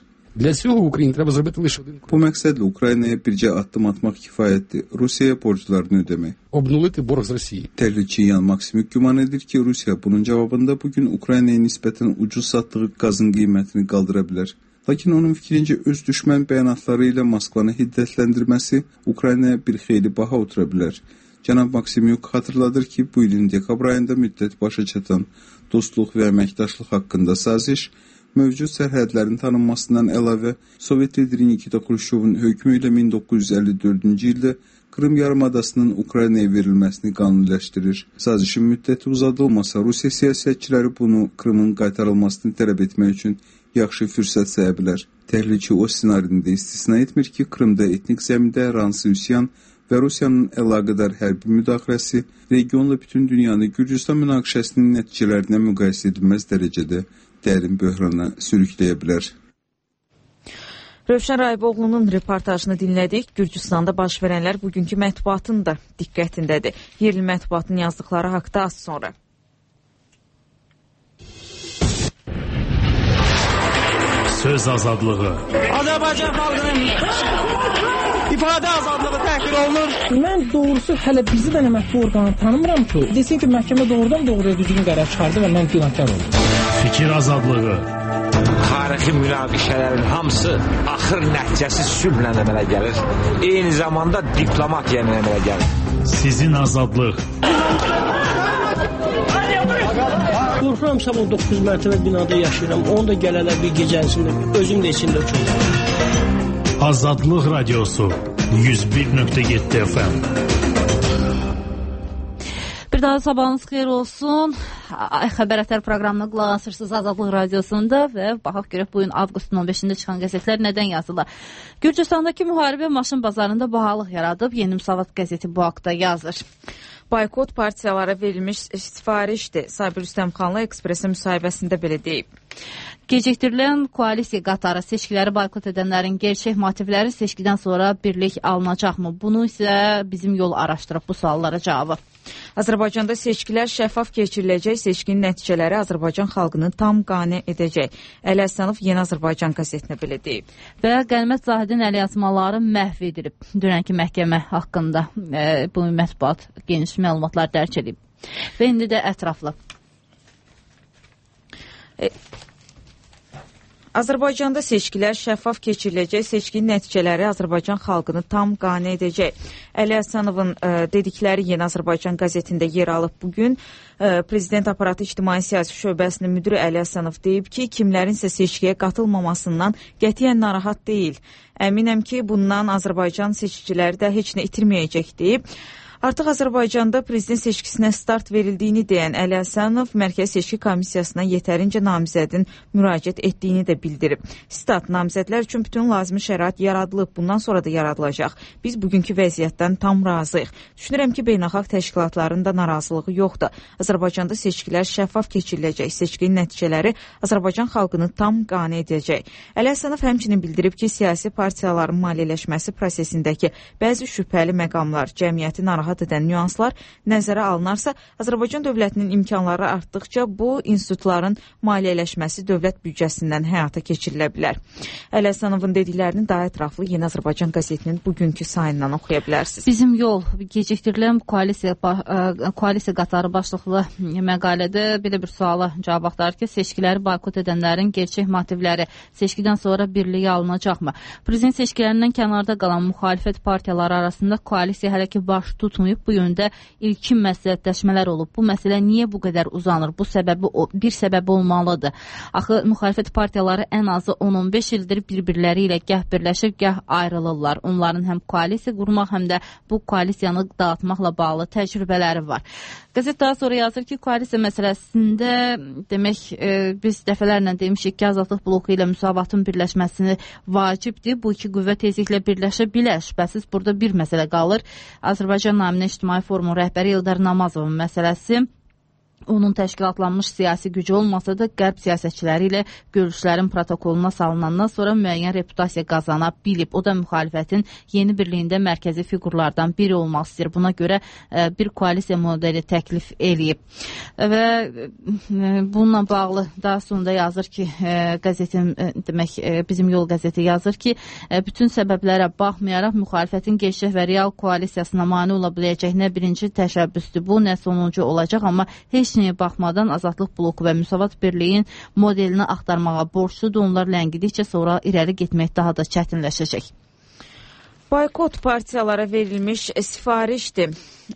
Bu məqsədlə Ukraynaya bircə addım atmaq kifayətdir. Rusiyaya borclarını ödəmək. Təhlilçi Yan Maksimik güman edir ki, Rusiya bunun cavabında bugün Ukraynaya nisbətən ucuz satdığı qazın qiymətini qaldıra bilər. Lakin onun fikrincə öz düşmən bəyanatları ilə Moskvanı hiddətləndirməsi Ukraynaya bir xeyli baha otura bilər. Cənab Maksimyuk xatırladır ki, bu ilin dekabr ayında müddət başa çatan dostluq və əməkdaşlıq haqqında saziş, mövcud sərhədlərin tanınmasından əlavə Sovet lideri Nikita Xruşovun hökmü ilə 1954-cü ildə Krım yarımadasının Ukraynaya verilməsini qanuniləşdirir. Sazişin müddəti uzadılmasa, Rusiya siyasətçiləri bunu Krımın qaytarılmasını tələb etmək üçün yaxşı fürsət saya bilər. Təhlilçi o ssenarini də istisna etmir ki, Krımda etnik zəmində hər hansı üsyan və Rusiyanın əlaqədar hərbi müdaxiləsi regionla bütün dünyanı Gürcüstan münaqişəsinin nəticələrinə müqayisə edilməz dərəcədə dərin böhrana sürükləyə bilər. Rövşən Rayboğlu'nun reportajını dinlədik. Gürcüstanda baş verənlər bugünkü mətbuatın da diqqətindədir. Yerli mətbuatın yazdıqları haqda az sonra. Söz azadlığı. Azərbaycan xalqının ifadə azadlığı təhqir olunur. Mən doğrusu hələ bizi də mətbu orqanı tanımıram ki, desin ki, məhkəmə doğrudan-doğruya düzgün qərar çıxardı və mən günahkar oldum. Fikir azadlığı. Tarixi münaqişələrin hamısı axır nəticəsi sülhlə əmələ gəlir. Eyni zamanda diplomatiya əmələ gəlir. Sizin azadlıq. Qorxuram, sabah 9 mərtəbə binada yaşayıram. Onu da gələlər bir gecənsində, özüm də içində uçurum. Azadlıq Radiosu 101.7 FM. Bir daha sabahınız xeyir olsun. Xəbər ətər proqramına qulaq asırsınız Azadlıq Radiosunda və baxaq görək bu gün avqustun 15-də çıxan qəzetlər nədən yazılır. Gürcüstandakı müharibə maşın bazarında bahalıq yaradıb. Yeni Müsavat qəzeti bu haqda yazır. Boykot partiyalara verilmiş sifarişdir. Sabir Rüstəmxanlı Ekspresə müsahibəsində belə deyib. Gecikdirilən koalisiya qatarı seçkiləri boykot edənlərin gerçək motivləri seçkidən sonra birlik alınacaqmı? Bunu isə bizim yol araşdırıb bu suallara cavabı. Azərbaycanda seçkilər şəffaf keçiriləcək, seçkinin nəticələri Azərbaycan xalqını tam qane edəcək. Əli Həsənov Yeni Azərbaycan qəzetinə belə deyib. Və Qənimət Zahidin əlyazmaları məhv edilib. Dünənki məhkəmə haqqında bu mətbuat geniş məlumatlar dərc edib. Və indi də ətraflı. Azərbaycanda seçkilər şəffaf keçiriləcək, seçkinin nəticələri Azərbaycan xalqını tam qane edəcək. Əli Həsənovun dedikləri Yeni Azərbaycan qəzetində yer alıb bugün. Prezident Aparatı İctimai Siyasi Şöbəsinin müdürü Əli Həsənov deyib ki, kimlərinsə seçkiyə qatılmamasından qətiyyən narahat deyil. Əminəm ki, bundan Azərbaycan seçiciləri də heç nə itirməyəcək deyib. Artıq Azərbaycanda prezident seçkisinə start verildiyini deyən Əli Həsənov Mərkəzi Seçki Komissiyasına yetərincə namizədin müraciət etdiyini də bildirib. Stat, namizədlər üçün bütün lazımi şərait yaradılıb, bundan sonra da yaradılacaq. Biz bugünkü vəziyyətdən tam razıyıq. Düşünürəm ki, beynəlxalq təşkilatların da narazılığı yoxdur. Azərbaycanda seçkilər şəffaf keçiriləcək, seçkinin nəticələri Azərbaycan xalqını tam qane edəcək. Əli Həsənov həmçinin bildirib ki, siyasi partiyaların maliyyələşməsi prosesindəki bəzi şübhəli məqamlar, cəmiyyəti narahat edən nüanslar nəzərə alınarsa, Azərbaycan dövlətinin imkanları artdıqca bu institutların maliyyələşməsi dövlət büdcəsindən həyata keçirilə bilər. Əli Həsənovun dediklərini daha ətraflı Yeni Azərbaycan qəzetinin bugünkü sayından oxuya bilərsiniz. Bizim yol gecikdirilən koalisiya qatarı başlıqlı məqalədə belə bir suala cavab axtarır ki, seçkiləri boykot edənlərin gerçək motivləri seçkidən sonra birliyə alınacaqmı? Prezident seçkilərindən kənarda qalan müxalifət partiyaları arasında koalisiya hələ ki baş tutmur. Bu yöndə ilkin məsləhətləşmələr olub. Bu məsələ niyə bu qədər uzanır? Bu bir səbəbi olmalıdır. Axı müxalifət partiyaları ən azı 10-15 ildir bir-birləri ilə gəh birləşir, gəh ayrılırlar. Onların həm koalisiya qurmaq, həm də bu koalisiyanı dağıtmaqla bağlı təcrübələri var. Qəzet daha sonra yazır ki, koalisiya məsələsində demək biz dəfələrlə demişik ki, Azadlıq bloku ilə Müsavatın birləşməsini vacibdir. Bu iki qüvvə tezliklə birləşə bilər. Şübhəsiz burada bir məsələ qalır. Azərbaycan naminə İctimai Forumun rəhbəri İldar Namazovun məsələsi. Onun təşkilatlanmış siyasi gücü olmasa da qərb siyasətçiləri ilə görüşlərin protokoluna salınandan sonra müəyyən reputasiya qazana bilib. O da müxalifətin yeni birliyində mərkəzi fiqurlardan biri olmaq istəyir. Buna görə bir koalisiya modeli təklif eləyib. Və bununla bağlı daha sonunda yazır ki, qəzetin, demək, bizim yol qəzeti yazır ki, bütün səbəblərə baxmayaraq müxalifətin gerçək və real koalisiyasına mane ola biləcək nə birinci təşəbbüsdür bu, nə sonuncu olacaq, amma heç heç nəyə baxmadan Azadlıq bloku və Müsavat Birliyin modelini axtarmağa borçludur. Onlar ləngidikcə sonra irəli getmək daha da çətinləşəcək. Boykot partiyalara verilmiş sifarişdir.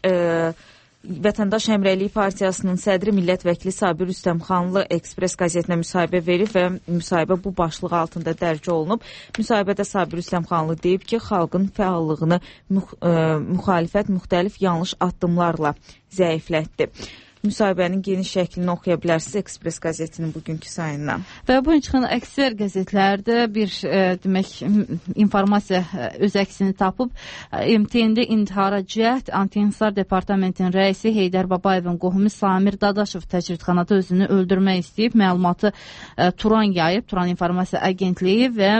Vətəndaş Həmrəylik Partiyasının sədri millət vəkili Sabir Rüstəmxanlı Ekspres qəzetinə müsahibə verib və müsahibə bu başlığı altında dərc olunub. Müsahibədə Sabir Rüstəmxanlı deyib ki, xalqın fəallığını müxalifət müxtəlif yanlış addımlarla zəiflətdi. Müsahibənin geniş şəklini oxuya bilərsiniz Ekspres qəzetinin bugünkü sayından. Və bu gün çıxan əksər qəzetlərdə bir demək informasiya öz əksini tapıb. MTN-də intihara cəhd Anti-İnsar Departamentinin rəisi Heydər Babayevin qohumu Samir Dadaşov təcridxanada özünü öldürmək istəyib. Məlumatı Turan yayıb, Turan İnformasiya Agentliyi və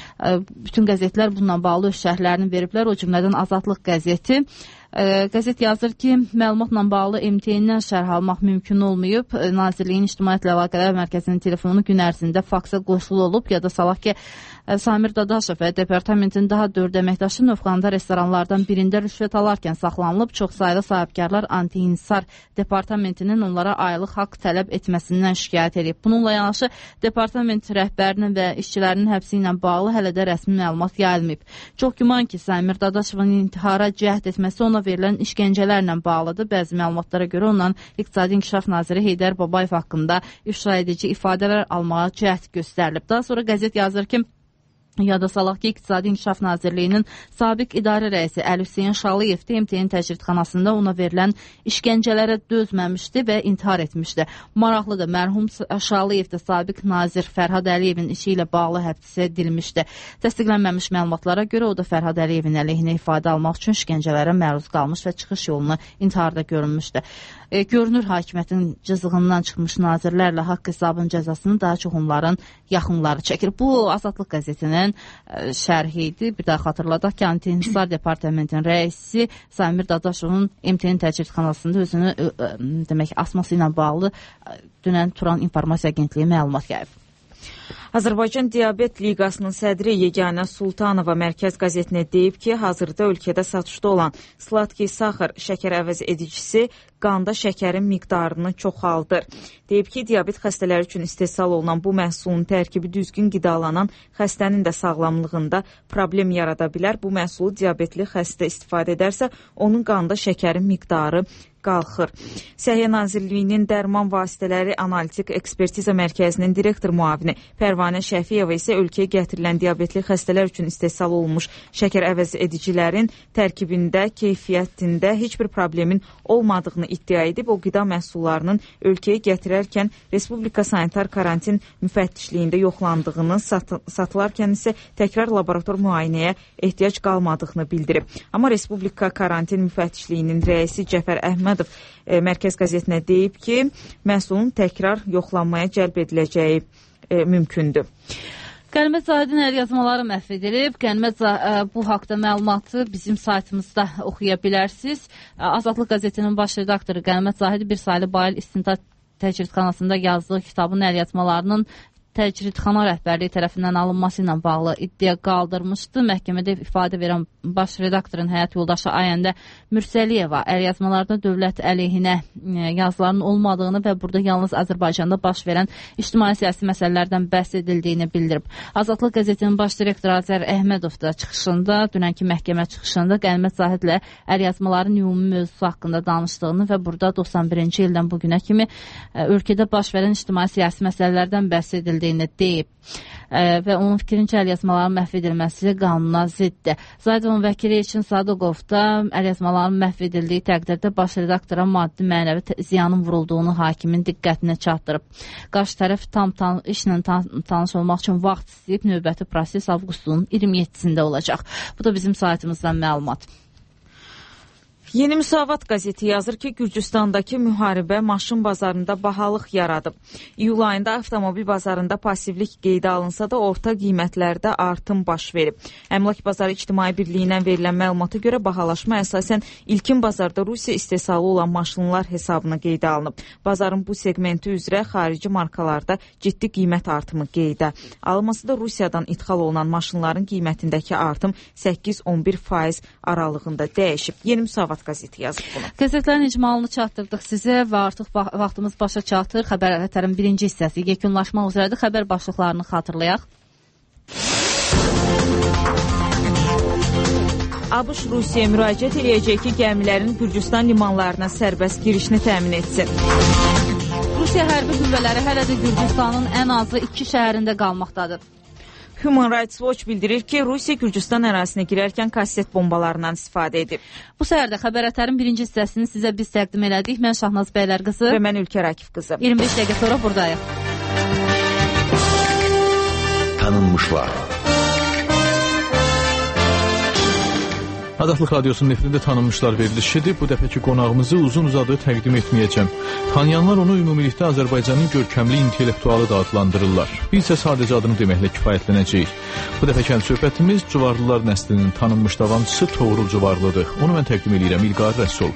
bütün qəzetlər bununla bağlı öz şərhlərini veriblər. O cümlədən Azadlıq qəzeti. Qəzet yazır ki, məlumatla bağlı MTN-dən şərh almaq mümkün olmayıb. Nazirliyin İctimaiyyətlə Əlaqələr Mərkəzinin telefonu gün ərzində faksa qoşulu olub. Ya da salaq ki, Samir Dadaşov və departamentin daha 4 əməkdaşı Novxanada restoranlardan birində rüşvət alarkən saxlanılıb. Çox saylı sahibkarlar Anti-İnsar Departamentinin onlara aylıq haqq tələb etməsindən şikayət edib. Bununla yanaşı, departament rəhbərinin və işçilərinin həbsi ilə bağlı hələ də rəsmi məlumat yayılmayıb. Çox güman ki, Samir Dadaşovun intihara cəhd etməsi ona verilən işgəncələrlə bağlıdır. Bəzi məlumatlara görə ondan İqtisadi İnkişaf Naziri Heydər Babayev haqqında ifşa edici ifadələr almağa cəhd göstərilib. Daha sonra qəzet yazır ki, yada salaq ki, İqtisadi İnkişaf Nazirliyinin sabiq idarə rəisi Əli Hüseyin Şaliyev MTN təcridxanasında ona verilən işgəncələrə dözməmişdi və intihar etmişdi. Maraqlıdır, mərhum Şaliyev də sabiq nazir Fərhad Əliyevin işi ilə bağlı həbsə edilmişdi. Təsdiqlənməmiş məlumatlara görə o da Fərhad Əliyevin əleyhinə ifadə almaq üçün işgəncələrə məruz qalmış və çıxış yolunu intiharda görünmüşdü. Görünür, hakimiyyətin cızığından çıxmış nazirlərlə haqq hesabın cəzasını daha çox onların yaxınları çəkir. Bu Azadlıq qəzetinin şərhi idi. Bir daha xatırladaq ki, Anti-İnsar Departamentinin rəisi Samir Dadaşovun MTN təcridxanasında özünü demək asması ilə bağlı dünən Turan İnformasiya Agentliyi məlumat yayıb. Azərbaycan Diabet Liqasının sədri Yeganə Sultanova Mərkəz qəzetinə deyib ki, hazırda ölkədə satışda olan sladki saxar şəkər əvəz edicisi qanda şəkərin miqdarını çoxaldır. Deyib ki, diabet xəstələri üçün istehsal olunan bu məhsulun tərkibi düzgün qidalanan xəstənin də sağlamlığında problem yarada bilər. Bu məhsulu diabetli xəstə istifadə edərsə, onun qanda şəkərin miqdarı qalxır. Səhiyyə Nazirliyinin Dərman Vasitələri Analitik Ekspertiza Mərkəzinin direktor müavini Pərvanə Şəfiyeva isə ölkəyə gətirilən diabetli xəstələr üçün istehsal olunmuş şəkər əvəz edicilərin tərkibində, keyfiyyətində heç bir problemin olmadığını iddia edib. O qida məhsullarının ölkəyə gətirərkən Respublika Sanitar Karantin Müfəttişliyində yoxlandığını, satılarkən isə təkrar laborator müayinəyə ehtiyac qalmadığını bildirib. Amma Respublika Karantin Müfəttişliyinin rəisi Cəfər Əhmədov Mərkəz qəzetinə deyib ki, məhsulun təkrar yoxlanmaya cəlb ediləcəyi mümkündür. Qənimət Zahidin əlyazmaları məhv edilib. Qənimət bu haqda məlumatı bizim saytımızda oxuya bilərsiniz. Azadlıq qəzetinin baş redaktoru Qənimət Zahid bir saylı Bayıl İstintaq Təcridxanasında yazdığı kitabın əlyazmalarının təcridxana rəhbərliyi tərəfindən alınması ilə bağlı iddia qaldırmışdı. Məhkəmədə ifadə verən baş redaktorun həyat yoldaşı Ayəndə Mürsəliyeva əlyazmalarda dövlət əleyhinə yazıların olmadığını və burada yalnız Azərbaycanda baş verən ictimai-siyasi məsələlərdən bəhs edildiyini bildirib. Azadlıq qəzetinin baş direktoru Azər Əhmədov da çıxışında, dünənki məhkəmə çıxışında Qənimət Zahidlə əlyazmaların ümumi mövzusu haqqında danışdığını və burada 91-ci ildən bugünə kimi ölkədə baş verən ictimai-siyasi məsələlərdən bəhs edildiyini deyib və onun fikrincə əlyazmaların məhv edilməsi qanuna ziddir. Zaydovun vəkili için Sadıqov da əlyazmaların məhv edildiyi təqdirdə baş redaktora maddi mənəvi ziyanın vurulduğunu hakimin diqqətinə çatdırıb. Qarşı tərəf işlə tanış olmaq üçün vaxt istəyib, növbəti proses avqustun 27-sində olacaq. Bu da bizim saytımızdan məlumat. Yeni Müsavat qəzeti yazır ki, Gürcüstandakı müharibə maşın bazarında bahalıq yaradıb. İyul ayında avtomobil bazarında passivlik qeydə alınsa da orta qiymətlərdə artım baş verib. Əmlak Bazarı İctimai Birliyindən verilən məlumata görə bahalaşma əsasən ilkin bazarda Rusiya istehsalı olan maşınlar hesabına qeydə alınıb. Bazarın bu segmenti üzrə xarici markalarda ciddi qiymət artımı qeydə alınması da Rusiyadan ixal olunan maşınların qiymətindəki artım 8-11% aralığında dəyişib. Yeni Müsavat Cəmaət qəzeti yazıb bunu. Qəzetlərin icmalını çatdırdıq sizə və artıq vaxtımız başa çatır. Xəbər ətərin birinci hissəsi yekunlaşmaq üzrədir. Xəbər başlıqlarını xatırlayaq. ABŞ Rusiyaya müraciət eləyəcək ki, gəmilərin Gürcüstan limanlarına sərbəst girişini təmin etsin. Rusiya hərbi qüvvələri hələ də Gürcüstanın ən azı 2 şəhərində qalmaqdadır. Human Rights Watch bildirir ki, Rusiya Gürcüstan ərazisinə girərkən kasset bombalarından istifadə edib. Bu səhərdə xəbər ətərin birinci hissəsini sizə biz təqdim elədik. Mən Şahnaz Bəylər qızı və mən Ülkər Akif qızı. 25 dəqiqə sonra buradayıq. Tanınmışlar. Azadlıq Radiosunun efirində tanınmışlar verilişidir. Bu dəfəki qonağımızı uzun-uzadı təqdim etməyəcəm. Tanıyanlar onu ümumilikdə Azərbaycanın görkəmli intellektualı da adlandırırlar. Biz isə sadəcə adını deməklə kifayətlənəcəyik. Bu dəfəki söhbətimiz Cuvarlılar nəslinin tanınmış davamçısı Toğrul Cuvarlıdır. Onu mən təqdim edirəm, İlqar Rəsul.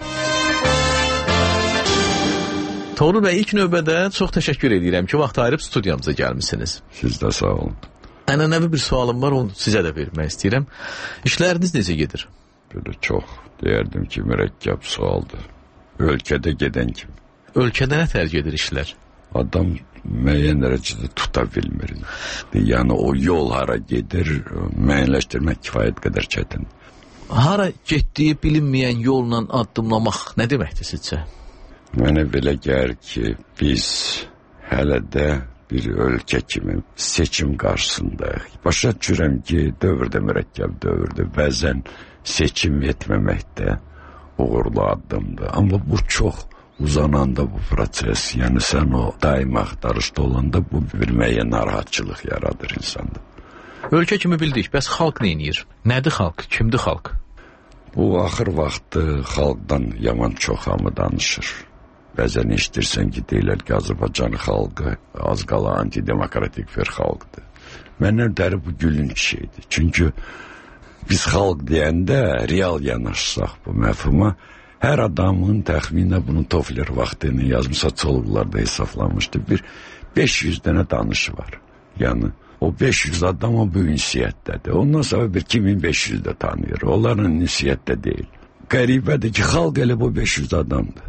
Toğrul bəy, ilk növbədə çox təşəkkür edirəm ki, vaxt ayırıb studiyamıza gəlmisiniz. Siz də sağ olun. Ənənəvi bir sualım var, onu sizə də vermək istəyirəm. İşləriniz necə gedir? Böyle çox deyərdim ki, mürəkkəb sualdır. Ölkədə gedən kimi. Ölkədə nə tərk edir işlər? Adam müəyyən dərəcədə tuta bilmir. Yəni o yol hara gedir, müəyyənləşdirmək kifayət qədər çətin. Hara getdiyi bilinməyən yolla addımlamaq nə deməkdir sizcə? Mənə belə gəlir ki, biz hələ də bir ölkə kimi seçim qarşısındayıq. Başa düşürəm ki, dövrdə mürəkkəb dövrdür. Bəzən seçim etməməkdə uğurlu addımdır. Amma bu çox uzananda bu proses, yəni sən o daim axtarışda olanda bu bir müəyyən narahatçılıq yaradır insanda. Ölkə kimi bildik, bəs xalq nə edir? Nədir xalq? Kimdir xalq? Bu axır vaxtı xalqdan yaman çox hamı danışır. Bəzən eşidirsən ki, deyirlər ki, Azərbaycan xalqı az qala antidemokratik bir xalqdır. Məndən dəri bu gülünç şeydir. Çünki biz xalq deyəndə real yanaşsaq bu məfhuma, hər adamın təxminə bunun Toffler vaxtını yazmışsa çoluqlarda hesablanmışdı. Bir 500 dənə danışı var. Yəni o 500 adam o bu ünsiyyətdədir. Ondan sonra bir 2500 də tanıyır. Onların ünsiyyətdə deyil. Qəribədir ki, xalq elə bu 500 adamdır.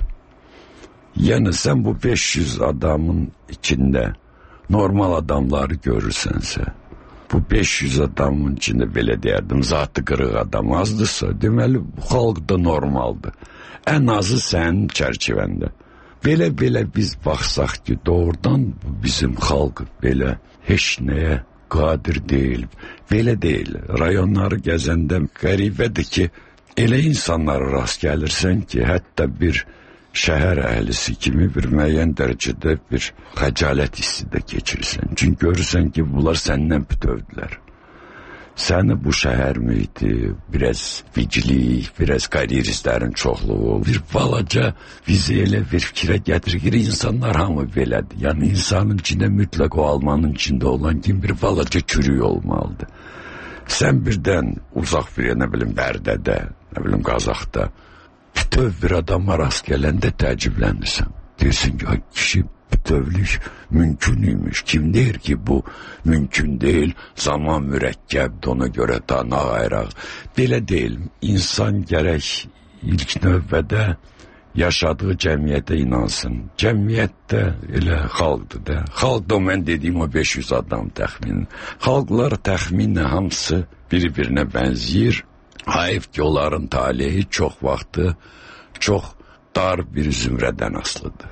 Yəni sən bu 500 adamın içində normal adamları görürsənsə, bu 500 adamın içində belə deyərdim, zatı qırıq adam azdırsa, deməli bu xalq da normaldır. Ən azı sənin çərçivəndə. Belə biz baxsaq ki, doğrudan bizim xalq belə heç nəyə qadir deyil. Belə deyil. Rayonları gəzəndə qəribədir ki, elə insanlara rast gəlirsən ki, hətta bir şəhər əhlisi kimi bir müəyyən dərəcədə bir xəcalət hissi də keçirsən. Çünki görürsən ki, bunlar səndən bütövdülər. Səni bu şəhər mühiti, biraz viclik, biraz karieristlərin çoxluğu, bir balaca bizi elə bir fikrə gətirir ki, insanlar hamı belədir. Yəni insanın içində mütləq o almanın içində olan kimi bir balaca çürük olmalıdır. Sən birdən uzaq bir, nə bilim, Bərdədə, nə bilim, Qazaxda bütöv bir adama rast gələndə təəccüblənirsən. Deyirsən ki, kişi bütövlük mümkünüymüş. Kim deyir ki, bu mümkün deyil, zaman mürəkkəbdir, ona görə dana ayraq. Belə deyil, insan gərək ilk növbədə yaşadığı cəmiyyətə inansın. Cəmiyyətdə elə xalqdır da. Xalq da mən dediyim o 500 adam təxminin. Xalqlar təxminlə hamısı bir-birinə bənzəyir. Hayf ki, onların taleyi çox vaxtı çox dar bir zümrədən asılıdır.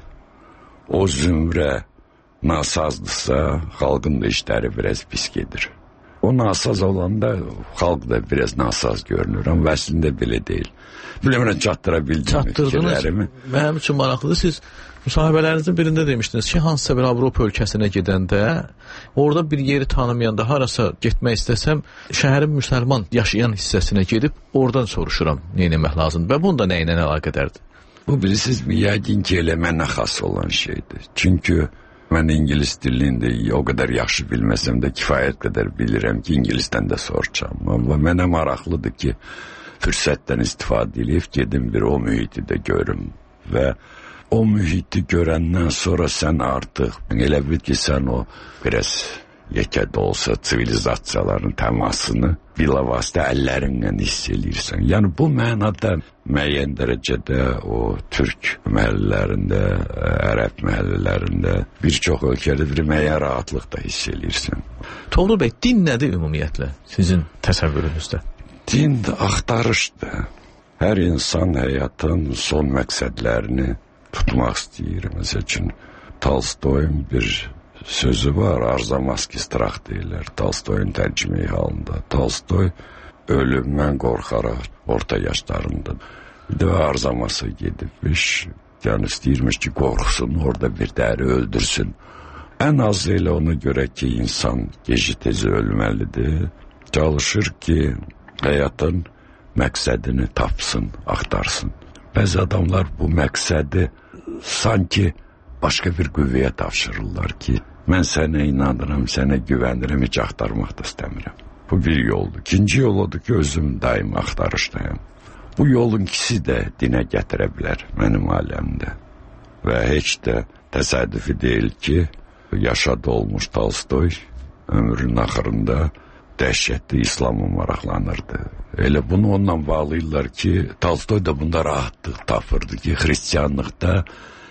O zümrə nasazdırsa, xalqın da işləri biraz pis gedir. O nasaz olanda xalq da biraz nasaz görünür, amma əslində belə deyil. Bilmirəm, çatdıra bildim fikirlərimi. Mənim üçün maraqlıdır, siz müsahibələrinizin birində demişdiniz ki, hansısa bir Avropa ölkəsinə gedəndə, orada bir yeri tanımayanda, harasa getmək istəsəm, şəhərin müsəlman yaşayan hissəsinə gedib, oradan soruşuram, nə etmək lazımdır və bunun da nə ilə əlaqədardır? Bu bilirsizmi, yəqin ki, elə mənə xas olan şeydir. Çünki mən ingilis dilini o qədər yaxşı bilməsəm də kifayət qədər bilirəm ki, ingilisdən də soracağım. Amma mənə maraqlıdır ki, fürsətdən istifadə edib gedim bir o mühiti də görüm və o mühiti görəndən sonra sən artıq elə bil ki, sən o biraz yekə də olsa sivilizasiyaların təmasını bilavasitə əllərindən hiss eləyirsən. Yəni bu mənada müəyyən dərəcədə o türk məhəllələrində, ərəb məhəllələrində bir çox ölkədə bir müəyyən rahatlıq da hiss eləyirsən. Toğrul bəy, din nədir ümumiyyətlə sizin təsəvvürünüzdə? Din axtarışdır. Hər insan həyatın son məqsədlərini tutmaq istəyir. Məsəl üçün Tolstoyun bir sözü var, Arzamas Strah deyirlər, Tolstoyun tərcümeyi halında. Tolstoy ölümdən qorxaraq orta yaşlarında. Bir də Arzamas'a gedibmiş, yəni istəyirmiş ki, qorxsun, orada bir dəri öldürsün. Ən az elə ona görə ki, insan geci tezi ölməlidir. Çalışır ki, həyatın məqsədini tapsın, axtarsın. Bəzi adamlar bu məqsədi sanki başqa bir qüvvəyə tapşırırlar ki, mən sənə inanıram, sənə güvənirəm, heç axtarmaq da istəmirəm. Bu bir yoldur. İkinci yol odur ki, özüm daim axtarışdayım. Bu yolun ikisi də dinə gətirə bilər mənim aləmdə. Və heç də təsadüfi deyil ki, yaşadı olmuş Tolstoy ömrünün axırında dəhşətli İslam'a maraqlanırdı. Elə bunu onunla bağlayırlar ki, Tolstoy da bunda rahatlıq tapırdı ki, xristiyanlıqda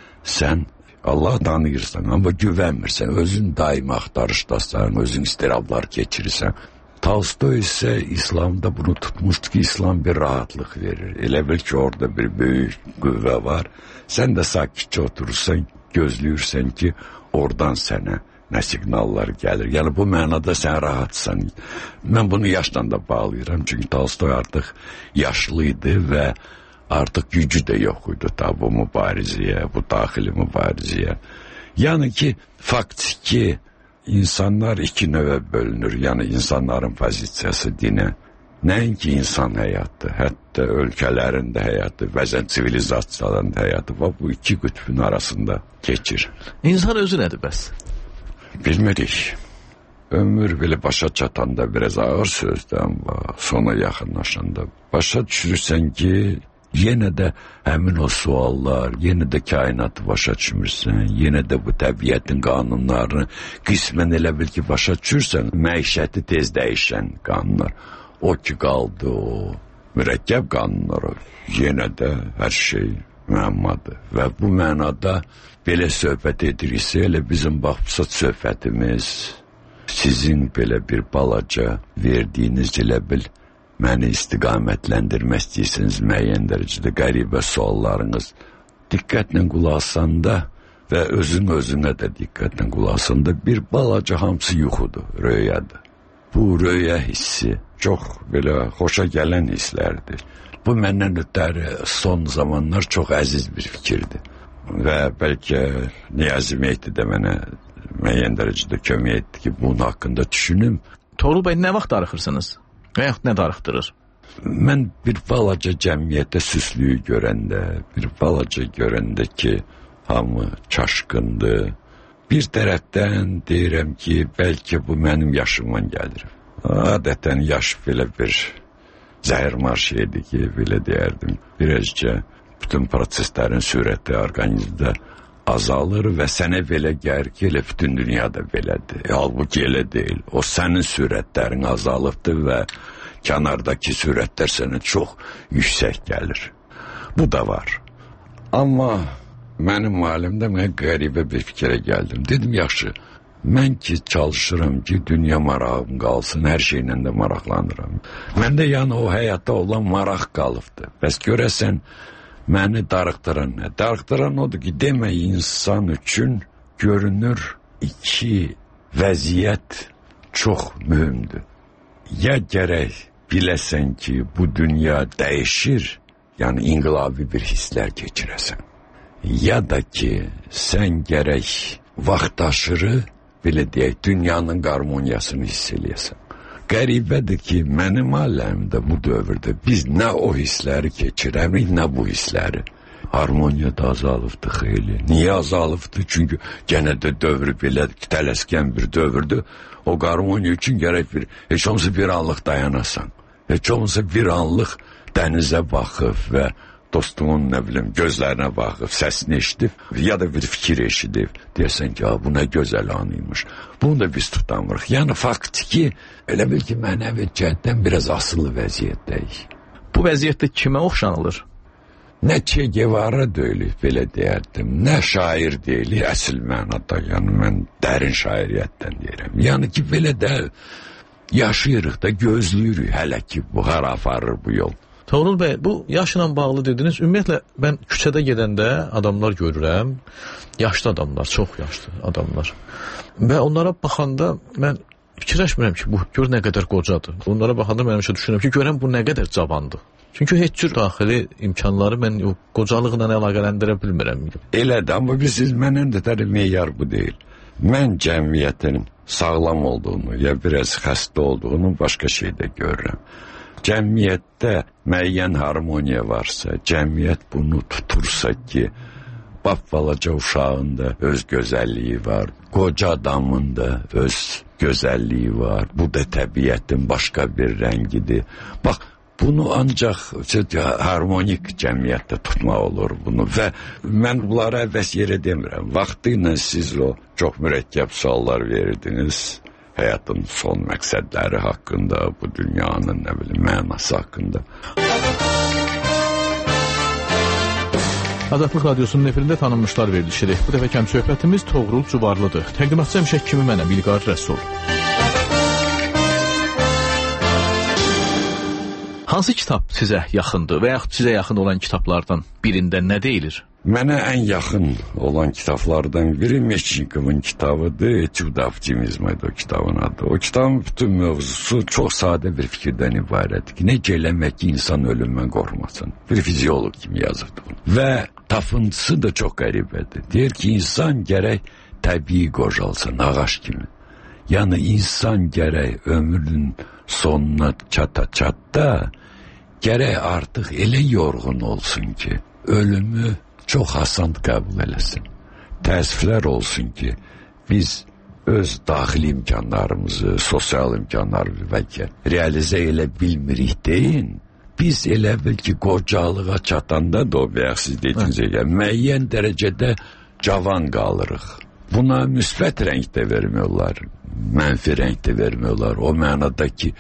sən Allah tanıyırsan, amma güvənmirsən, özün daim axtarışdasan, özün istirablar keçirirsən. Tolstoy isə İslamda bunu tutmuşdu ki, İslam bir rahatlıq verir. Elə bil ki, orada bir böyük qüvvə var. Sən də sakitcə oturursan, gözləyirsən ki, oradan sənə nə siqnallar gəlir. Yəni bu mənada sən rahatsan. Mən bunu yaşdan da bağlayıram, çünki Tolstoy artıq yaşlıydı və artıq gücü də yox idi ta bu mübarizəyə, bu daxili mübarizəyə. Yəni ki, faktiki insanlar iki növə bölünür. Yəni insanların pozisiyası dinə. Nəinki insan həyatı, hətta ölkələrin də həyatı, bəzən sivilizasiyaların da həyatı var. Bu iki qütbün arasında keçir. İnsan özü nədir bəs? Bilmirik. Ömür belə başa çatanda biraz ağır sözdən var, sona yaxınlaşanda. Başa düşürsən ki, yenə də həmin o suallar, yenə də kainatı başa düşmürsən, yenə də bu təbiətin qanunlarını qismən elə bil ki, başa düşürsən, məişəti tez dəyişən qanunlar. O ki, qaldı o mürəkkəb qanunları, yenə də hər şey müəmmadır. Və bu mənada belə söhbət ediriksə, elə bizim baxbısat söhbətimiz, sizin belə bir balaca verdiyiniz elə bil, məni istiqamətləndirmək istəyirsiniz müəyyən dərəcədə qəribə suallarınız. Diqqətlə qulaq asanda və özünə də diqqətlə qulaq asanda bir balaca hamısı yuxudur, röyadır. Bu röya hissi çox belə xoşa gələn hisslərdir. Bu məndən ötəri son zamanlar çox əziz bir fikirdir. Və bəlkə Niyazi Mehdi də mənə müəyyən dərəcədə kömək etdi ki, bunun haqqında düşünüm. Toğrul bəy, nə vaxt darıxırsınız? Və yaxud nə darıxdırır? Mən bir balaca cəmiyyətdə süslüyü görəndə, bir balaca görəndə ki, hamı çaşqındır. Bir tərəfdən deyirəm ki, bəlkə bu mənim yaşımdan gəlir. Adətən yaş belə bir zəhərmar şeydir ki, belə deyərdim. Birazca bütün proseslərin sürəti orqanizmdə azalır və sənə belə gəlir ki, elə bütün dünyada belədir. Halbuki elə deyil. O sənin sürətlərin azalıbdır və kənardakı sürətlər sənə çox yüksək gəlir. Bu da var. Amma mənim aləmdə mən qəribə bir fikrə gəldim. Dedim, yaxşı, mən ki çalışıram ki, dünya marağım qalsın, hər şeylə də maraqlanıram. Məndə yəni o həyatda olan maraq qalıbdır. Bəs görəsən, məni darıxdıran nə? Darıxdıran odur ki, demək insan üçün görünür iki vəziyyət çox mühümdür. Ya gərək biləsən ki, bu dünya dəyişir, yəni inqilabi bir hisslər keçirəsən. Ya da ki, sən gərək vaxtaşırı, belə deyək, dünyanın qarmoniyasını hiss eləyəsən. Qəribədir ki, mənim aləmdə bu dövrdə biz nə o hissləri keçirərik, nə bu hissləri. Harmoniya da azalıbdır xeyli. Niyə azalıbdır? Çünki gənə də dövrü belə tələskən bir dövrdür. O qarmoniya üçün gərək heç olmasa bir anlıq dayanasan. Heç olmasa bir anlıq dənizə baxıb və dostumun nə bilim gözlərinə baxıb, səsini eşidib, ya da bir fikir eşidib, deyəsən ki, bu nə gözəl anıymış. Bunu da biz tutamırıq. Yəni faktiki, elə bil ki, mənəvi cəhətdən biraz asılı vəziyyətdəyik. Bu vəziyyətdə kimə oxşanılır? Nə Che Guevara deyilik, belə deyərdim, nə şair deyilik, əsl mənada, yəni mən dərin şairiyyətdən deyirəm. Yəni ki, belə də yaşayırıq da, gözləyirik hələ ki, bu hara aparır bu yol. Toğrul bəy, bu yaşla bağlı dediniz. Ümumiyyətlə, mən küçədə gedəndə adamlar görürəm, yaşlı adamlar, çox yaşlı adamlar. Və onlara baxanda mən fikirləşmirəm ki, bu gör nə qədər qocadır. Onlara baxanda mən həmişə düşünürəm ki, görəm bu nə qədər cavandır. Çünki heç cür daxili imkanları mən o qocalıqla əlaqələndirə bilmirəm. Elədir, amma siz məndən də meyar bu deyil. Mən cəmiyyətin sağlam olduğunu, ya biraz xəstə olduğunu başqa şeydə görürəm. Cəmiyyətdə müəyyən harmoniya varsa, cəmiyyət bunu tutursa ki, balaca uşağın da öz gözəlliyi var, qoca adamın da öz gözəlliyi var, bu da təbiətin başqa bir rəngidir. Bax, bunu ancaq harmonik cəmiyyətdə tutmaq olur bunu və mən bunlara əvvəs yerə demirəm. Vaxtı ilə siz o çox mürəkkəb suallar verirdiniz. Həyatın son məqsədləri haqqında, bu dünyanın nə bilim mənası haqqında. Azadlıq Radiosunun efirində tanınmışlar verilişidir. Bu dəfə söhbətimiz Toğrul Cuvarlıdır. Təqdimatçı həmişə kimi mənəm, İlqar Rəsul. Hansı kitab sizə yaxındır və yaxud sizə yaxın olan kitablardan birində nə deyilir? Mənə ən yaxın olan kitablardan biri Meşçinkovun kitabıdır. Etüd optimizmaydı o kitabın adı. O kitabın bütün mövzusu çox sadə bir fikirdən ibarətdir ki, necə eləmək ki, insan ölümdən qorxmasın. Bir fiziolog kimi yazırdı bunu. Və tapıntısı da çox qəribədir. Deyir ki, insan gərək təbii qocalsın, ağac kimi. Yəni, insan gərək ömrünün sonuna çata-çatda gərək artıq elə yorğun olsun ki, ölümü çox asan qəbul eləsin. Təəssüflər olsun ki, biz öz daxili imkanlarımızı, sosial imkanlarımızı bəlkə realizə elə bilmirik deyin. Biz elə bil ki, qocalığa çatanda da o bəyəksiz deyicincə müəyyən dərəcədə cavan qalırıq. Buna müsbət rəng də vermiyorlar, mənfi rəng də vermiyorlar. O mənada ki,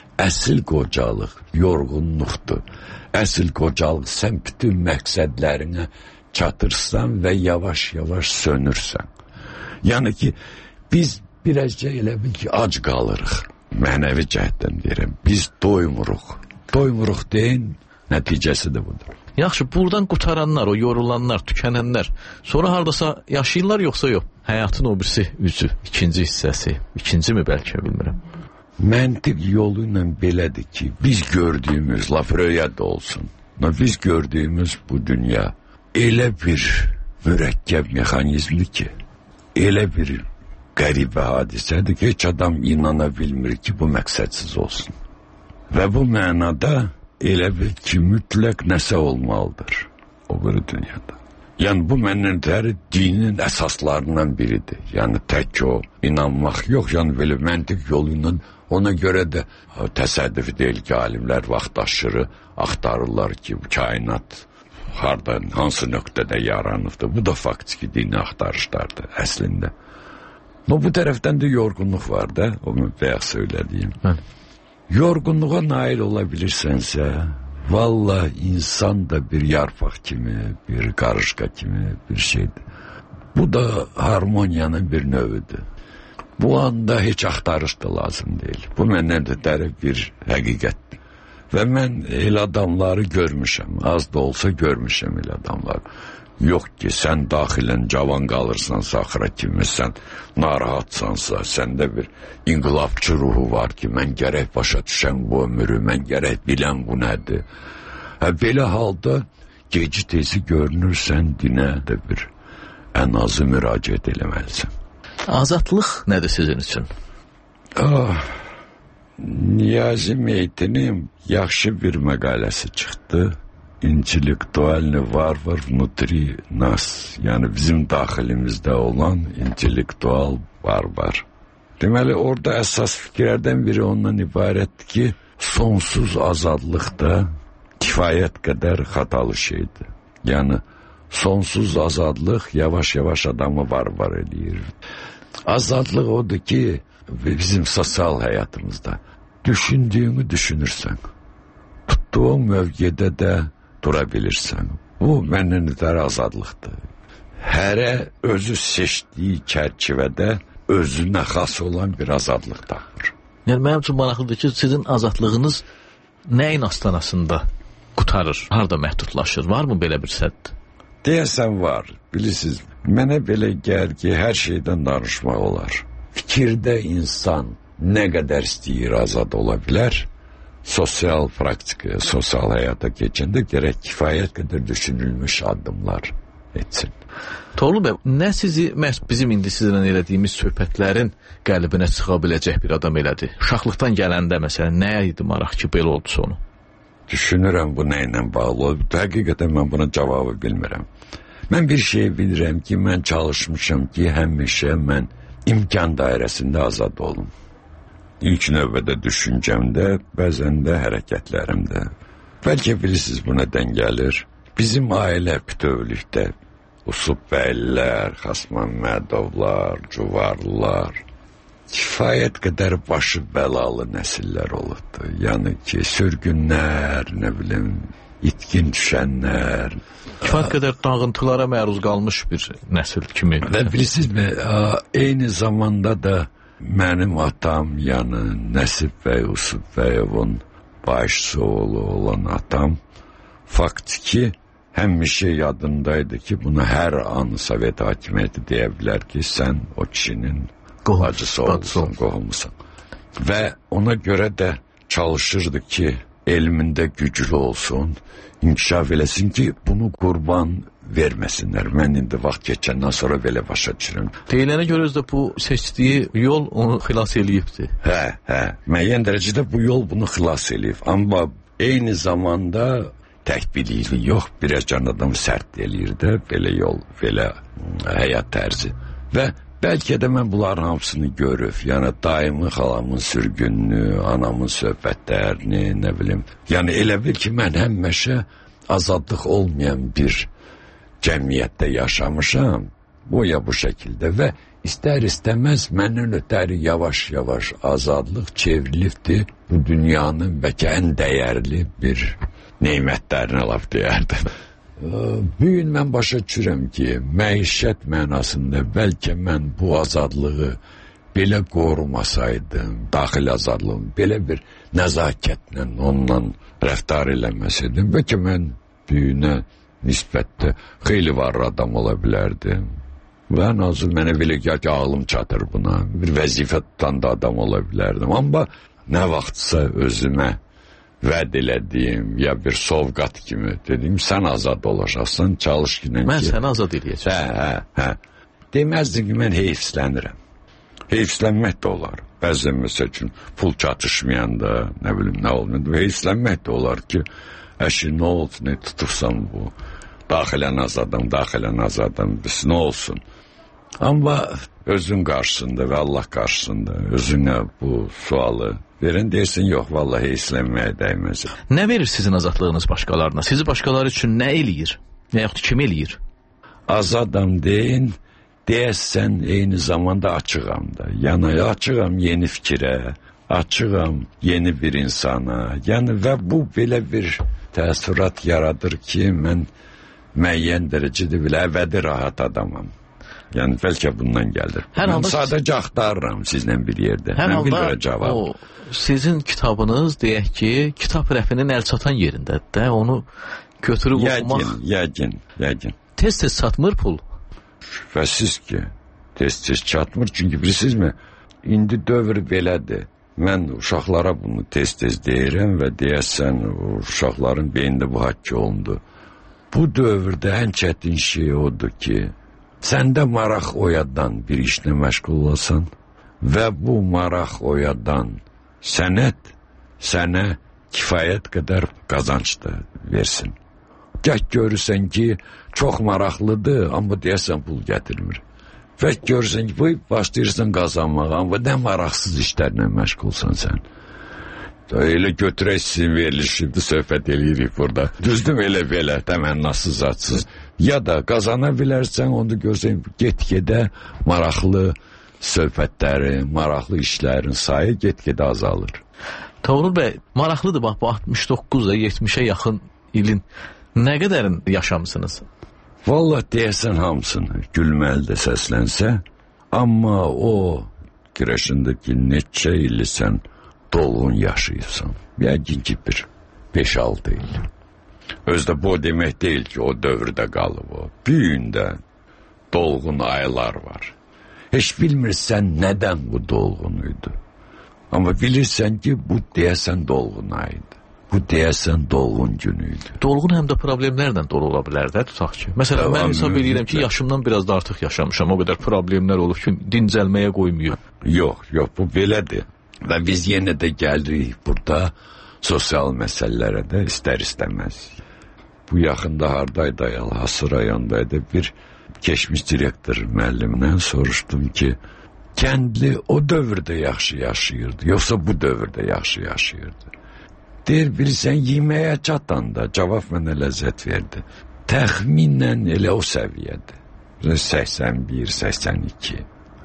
əsl qocalıq yorğunluqdur. Əsl qocalıq sən bütün məqsədlərinə çatırsan və yavaş-yavaş sönürsən. Yəni ki, biz birazca elə bil ki, ac qalırıq. Mənəvi cəhətdən deyirəm, biz doymuruq. Doymuruq deyin, nəticəsi də budur. Yaxşı, buradan qutaranlar, o yorulanlar, tükənənlər, sonra haradasa yaşayırlar yoxsa yox? Həyatın o birisi üzü, ikinci hissəsi, ikinci mi bəlkə bilmirəm. Məntiq yolu ilə belədir ki, biz gördüyümüz, Lafröya da olsun, biz gördüyümüz bu dünya elə bir mürəkkəb mexanizmdir ki, elə bir qəribə hadisədir ki, heç adam inana bilmir ki, bu məqsədsiz olsun. Və bu mənada elə bil ki, mütləq nəsə olmalıdır o bir dünyada. Yəni, bu mənəntəri dinin əsaslarından biridir. Yəni, tək o inanmaq yox, yəni belə məntiq yolu ilə ona görə də təsəddüf deyil ki, alimlər vaxt aşırı axtarırlar ki, bu kainat hardan, hansı nöqtədə yaranıbdır. Bu da faktiki dini axtarışlardır əslində. Bu tərəfdən də yorğunluq var da, o bayaq söylədiyim. Yorğunluğa nail ola bilirsənsə, valla insan da bir yarpaq kimi, bir qarışqa kimi bir şeydir. Bu da harmoniyanın bir növüdür. Bu anda heç axtarış da lazım deyil. Bu məndən də dərin bir həqiqətdir. Və mən el adamları görmüşəm, az da olsa görmüşəm el adamları. Yox ki, sən daxilən cavan qalırsansa, axıra kimi sən narahatsansa, səndə bir inqilabçı ruhu var ki, mən gərək başa düşən bu ömrü, mən gərək bilən bu nədir. Belə halda geci tezi görünürsən, dinə də bir ən azı müraciət eləməlisən. Azadlıq nədir sizin üçün? Niyazi Meytinin yaxşı bir məqaləsi çıxdı. İntellektualni varvar внутри нас. Yəni bizim daxilimizdə olan intellektual barbar. Deməli, orada əsas fikirlərdən biri ondan ibarətdir ki, sonsuz azadlıqda kifayət qədər xatalı şeydir. Yəni sonsuz azadlıq yavaş-yavaş adamı barbar edir. Azadlıq odur ki, bizim sosial həyatımızda düşündüyünü düşünürsən. Tutduğun mövqedə də dura bilirsən. Bu məndən ötəri azadlıqdır. Hərə özü seçdiyi çərçivədə özünə xas olan bir azadlıq tapır. Yəni mənim üçün maraqlıdır ki, sizin azadlığınız nəyin astanasında qutarır, harda məhdudlaşır? Varmı belə bir sədd? Deyəsən var. Bilirsiniz, mənə belə gəlir ki, hər şeydən danışmaq olar. Fikirdə insan nə qədər istəyir azad ola bilər, sosial praktikaya, sosial həyata keçəndə gərək kifayət qədər düşünülmüş addımlar etsin. Toğrul bəy, nə sizi məhz bizim indi sizlə elədiyimiz söhbətlərin qəlbinə çıxa biləcək bir adam elədi? Uşaqlıqdan gələndə məsələn, nə idi maraq ki, belə oldu sonu? Düşünürəm bu nə ilə bağlı oldu. Həqiqətən mən buna cavabı bilmirəm. Mən bir şey bilirəm ki, mən çalışmışam ki, həmişə mən imkan dairəsində azad olum. İlk növbədə düşüncəmdə, bəzən də hərəkətlərimdə. Bəlkə bilirsiniz bu nədən gəlir? Bizim ailə bütövlükdə Usub bəylər, Xasməmmədovlar, Cuvarlılar kifayət qədər başı bəlalı nəsillər olubdu. Yəni ki, sürgünlər, nə bilim, itkin düşənlər. Kifayət qədər dağıntılara məruz qalmış bir nəsil kimi. Və bilirsinizmi, eyni zamanda da mənim atam, yəni Nəsib bəy Usub bəyovun başçısı oğlu olan atam, faktiki həmişə yadındaydı ki, bunu hər an Sovet hakimiyyəti deyə bilər ki, sən o kişinin bacısı olursan, qohumusan. Və ona görə də çalışırdı ki, elmində güclü olsun, inkişaf eləsin ki, bunu qurban verməsinlər. Mən indi vaxt keçəndən sonra belə başa düşürəm. Deyilənə görə də bu seçdiyi yol onu xilas eləyibdi. Hə, müəyyən dərəcədə bu yol bunu xilas eləyib. Amma eyni zamanda təkbiliyi yox, biraz can adam sərt eləyir də, belə yol, belə həyat tərzi. Və bəlkə də mən bunların hamısını görüb, yəni daimi xalamın sürgününü, anamın söhbətlərini, nə bilim. Yəni elə bil ki, mən həmişə azadlıq olmayan bir cəmiyyətdə yaşamışam, bu şəkildə və istər-istəməz məndən ötəri yavaş-yavaş azadlıq çevrilibdir bu dünyanın bəlkə ən dəyərli bir neymətlərinə laf deyərdim. Bu gün mən başa düşürəm ki, məişət mənasında bəlkə mən bu azadlığı belə qorumasaydım, daxil azadlığım, belə bir nəzakətlə ondan rəftar eləməsəydim, bəlkə mən büyünə nisbətdə xeyli var adam ola bilərdim. Və nazır mənə belə gəl ki, ağlım çatır buna, bir vəzifə tutan da adam ola bilərdim. Amma nə vaxtsa özümə vəd elədiyim, ya bir sovqat kimi dediyim, sən azad olacaqsan, çalış ki, mən səni azad eləyəcəm. Hə. Deməzdim ki, mən heyfslənirəm. Heyfslənmək də olar. Bəzən məsəl üçün pul çatışmayanda, nə bilim, nə olmayanda, heyfslənmək də olar ki, əşi, nə oldu, nə tutubsan bu, daxilən azadım, biz nə olsun. Amma özün qarşısında və Allah qarşısında özünə bu sualı verən deyirsin, yox, vallahi heyslənməyə dəyməz. Nə verir sizin azadlığınız başqalarına? Sizi başqaları üçün nə eləyir? Və yaxud kim eləyir? Azadam deyin, deyəsən eyni zamanda açığam da. Yəni, açığam yeni fikirə, açığam yeni bir insana. Yəni, və bu belə bir təəssürat yaradır ki, mən müəyyən dərəcədə belə əbədi rahat adamam. Yəni, bəlkə bundan gəlir. Mən sadəcə axtarıram sizlə bir yerdə. Hər halda o sizin kitabınız, deyək ki, kitab rəfinin əl çatan yerindədir də, onu götürüb oxumaq. Yəqin. Tez-tez çatmır pul. Şübhəsiz ki, tez-tez çatmır. Çünki bilirsinizmi, indi dövr belədir. Mən uşaqlara bunu tez-tez deyirəm və deyəsən uşaqların beynində bu haqq olundu. Bu dövrdə ən çətin şey odur ki, səndə maraq oyadan bir işlə məşğul olasan və bu maraq oyadan sənət sənə kifayət qədər qazanc da versin. Gəl görürsən ki, çox maraqlıdır, amma deyəsən pul gətirmir. Və görürsən ki, başlayırsan qazanmağa, amma nə maraqsız işlərlə məşğulsan sən. Elə götürək sizin verilişində söhbət eləyirik burada. Düzdür elə belə təmənnasız zadsız. Ya da qazana bilərsən, onu görsən get-gedə maraqlı söhbətlərin, maraqlı işlərin sayı get-gedə azalır. Toğrul bəy, maraqlıdır bax bu 69-a 70-ə yaxın ilin nə qədərin yaşamısınız? Vallahi deyəsən hamısını gülməli də səslənsə, amma o güreşindeki neçə illi sən dolğun yaşayırsan. Yəqin ki bir 5-6 il. Özdə bu demək deyil ki o dövrdə qalıb o. Büyündə dolğun aylar var. Heç bilmirsən nədən bu dolğunuydu. Amma bilirsən ki bu deyəsən dolğun aydı. Bu deyəsən dolğun günüydü. Dolğun həm də problemlərlə dolu ola bilər də, tutaq ki. Məsələn, mən hesab edirəm ki, yaşımdan biraz da artıq yaşamışam. O qədər problemlər olub ki, dincəlməyə qoymuyor. Yox, bu belədir. Və biz yenə də gəlirik burada sosial məsələlərə də istər-istəməz. Bu yaxında hardaydı, Hasır rayondaydı, bir keçmiş direktor müəllimdən soruşdum ki, kəndli o dövrdə yaxşı yaşayırdı, yoxsa bu dövrdə yaxşı yaşayırdı? Deyir, bilirsən, yeməyə çatanda cavab mənə ləzzət verdi. Təxminən elə o səviyyədir. 81, 82.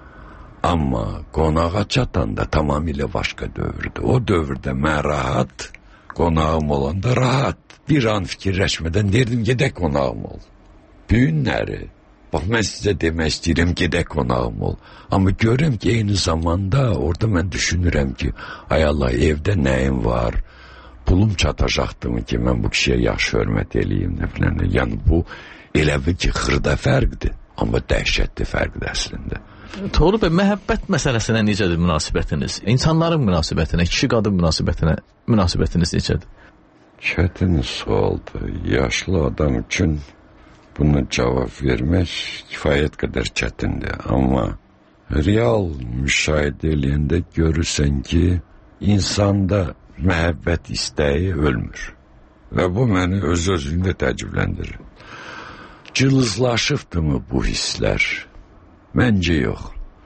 Amma qonağa çatanda tamamilə başqa dövrdür. O dövrdə mən rahat, qonağım olanda rahat. Bir an fikirləşmədən derdim, gedək qonağım ol. Büyünləri, bax mən sizə demək istəyirəm, gedək qonağım ol. Amma görürəm ki, eyni zamanda orada mən düşünürəm ki, ay Allah, evdə nəyim var, pulum çatacaqdır ki, mən bu kişiyə yaxşı hörmət eləyim, nə filan. Yəni bu elə bir ki, xırda fərqdir, amma dəhşətli fərqdir əslində. Toğrul bəy, məhəbbət məsələsinə necədir münasibətiniz? İnsanların münasibətinə, kişi-qadın münasibətiniz necədir? Çətin sualdır. Yaşlı adam üçün buna cavab vermək kifayət qədər çətindir. Amma real müşahidə eləyəndə görürsən ki, insanda məhəbbət istəyi ölmür. Və bu məni öz-özlüyündə təəccübləndirir. Cılızlaşıbdımı bu hisslər? Məncə yox.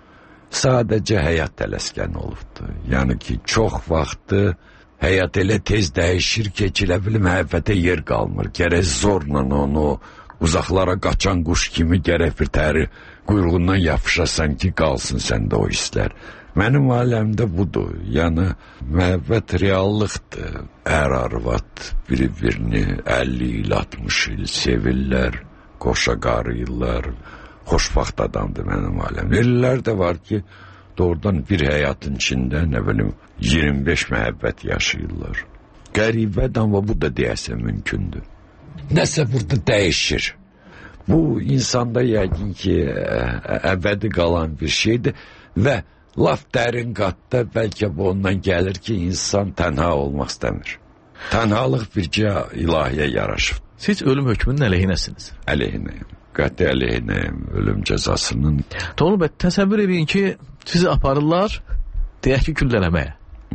Sadəcə həyat tələskən olubdur. Yəni ki, çox vaxtı həyat elə tez dəyişir ki, elə bil məhəbbətə yer qalmır. Gərək zorla onu uzaqlara qaçan quş kimi gərək bir təri quyruğundan yapışasan ki, qalsın səndə o hisslər. Mənim aləmdə budur. Yəni, məhəbbət reallıqdır. Ər-arvad bir-birini 50 il, 60 il sevirlər, qoşa qarıyırlar. Xoşbaxt adamdır mənim aləmdə. Ellər də var ki, doğrudan bir həyatın içində, nə bilim, 25 məhəbbət yaşayırlar. Qəribədir, amma bu da deyəsə mümkündür. Nəsə burada dəyişir. Bu, insanda yəqin ki, əbədi qalan bir şeydir və laf dərin qatda bəlkə bu ondan gəlir ki, insan tənha olmaq istəmir. Tənhalıq bircə ilahiyə yaraşıb. Siz ölüm hökmünün əleyhinəsiniz? Əleyhinəyim. Qəti əleyhinəyim ölüm cəzasının. Toğrul bəy, təsəvvür edin ki, sizi aparırlar, deyək ki, güllələməyə.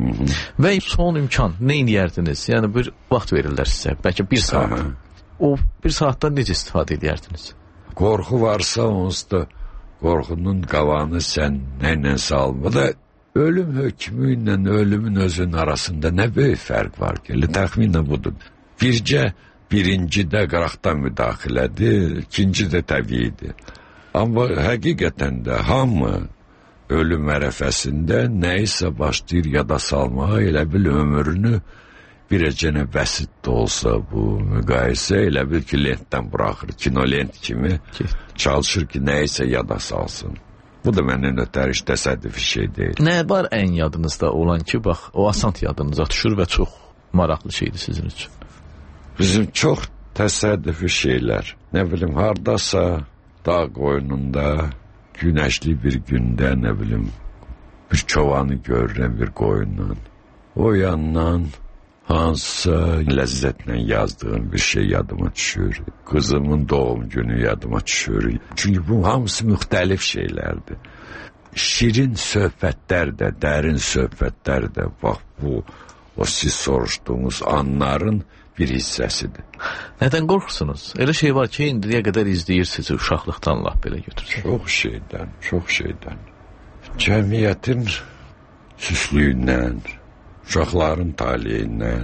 Və son imkan, nə iniyərdiniz? Yəni, bir vaxt verirlər sizə, bəlkə bir saat. O bir saatdan necə istifadə edərdiniz? Qorxu varsa, onsuz da qorxunun qavanı sən nəylə salma da, ölüm hökmü ilə ölümün özünün arasında nə böyük fərq var ki? Təxminən budur. Bircə birincidə qıraqdan müdaxilədir, ikinci də təbiidir. Amma həqiqətən də hamı ölüm ərəfəsində nəyisə başlayır yada salmağa, elə bil ömrünü birəcənə bəsit də olsa bu müqayisə, elə bil ki, lentdən buraxır, kinolent kimi çalışır ki, nəyisə yada salsın. Bu da məndən ötəri iş təsəddüfi şey deyil. Nə var ən yadınızda olan ki, bax, o asant yadınıza düşür və çox maraqlı şeydir sizin üçün? Bizim çox təsəddüfi şeylər, nə bilim, hardasa dağ qoynunda, günəşli bir gündə, nə bilim, bir çovanı görürəm bir qoyundan. O yandan hansısa ləzzətlə yazdığım bir şey yadıma düşür. Qızımın doğum günü yadıma düşür. Çünki bu hamısı müxtəlif şeylərdir. Şirin söhbətlər də, dərin söhbətlər də, bax bu, o siz soruşduğunuz anların bir hissəsidir. Nədən qorxursunuz? Elə şey var ki, indiyə qədər izləyirsiniz, uşaqlıqdan laf belə götürsün. Çox şeydən. Cəmiyyətin süslüyündən, uşaqların taleyindən,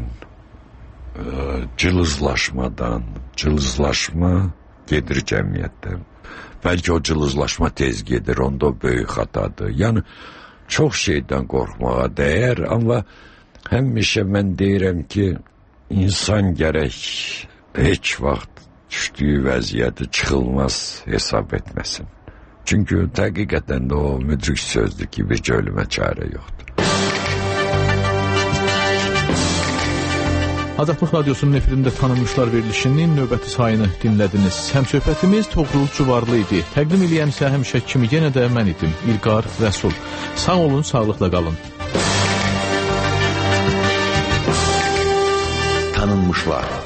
cılızlaşma gedir cəmiyyətdən. Bəlkə o cılızlaşma tez gedir, onda o böyük xatadır. Yəni, çox şeydən qorxmağa dəyər, amma həmişə mən deyirəm ki, insan gərək heç vaxt düşdüyü vəziyyəti çıxılmaz hesab etməsin. Çünki həqiqətən də o müdrik sözdür ki, bir ölümə çarə yoxdur. Azadlıq Radiosunun efirində tanınmışlar verilişinin növbəti sayını dinlədiniz. Həmsöhbətimiz Toğrul Cuvarlı idi. Təqdim eləyəmsə həmişə kimi yenə də mən idim, İlqar Rəsul. Sağ olun, sağlıqla qalın. Tanınmışlar.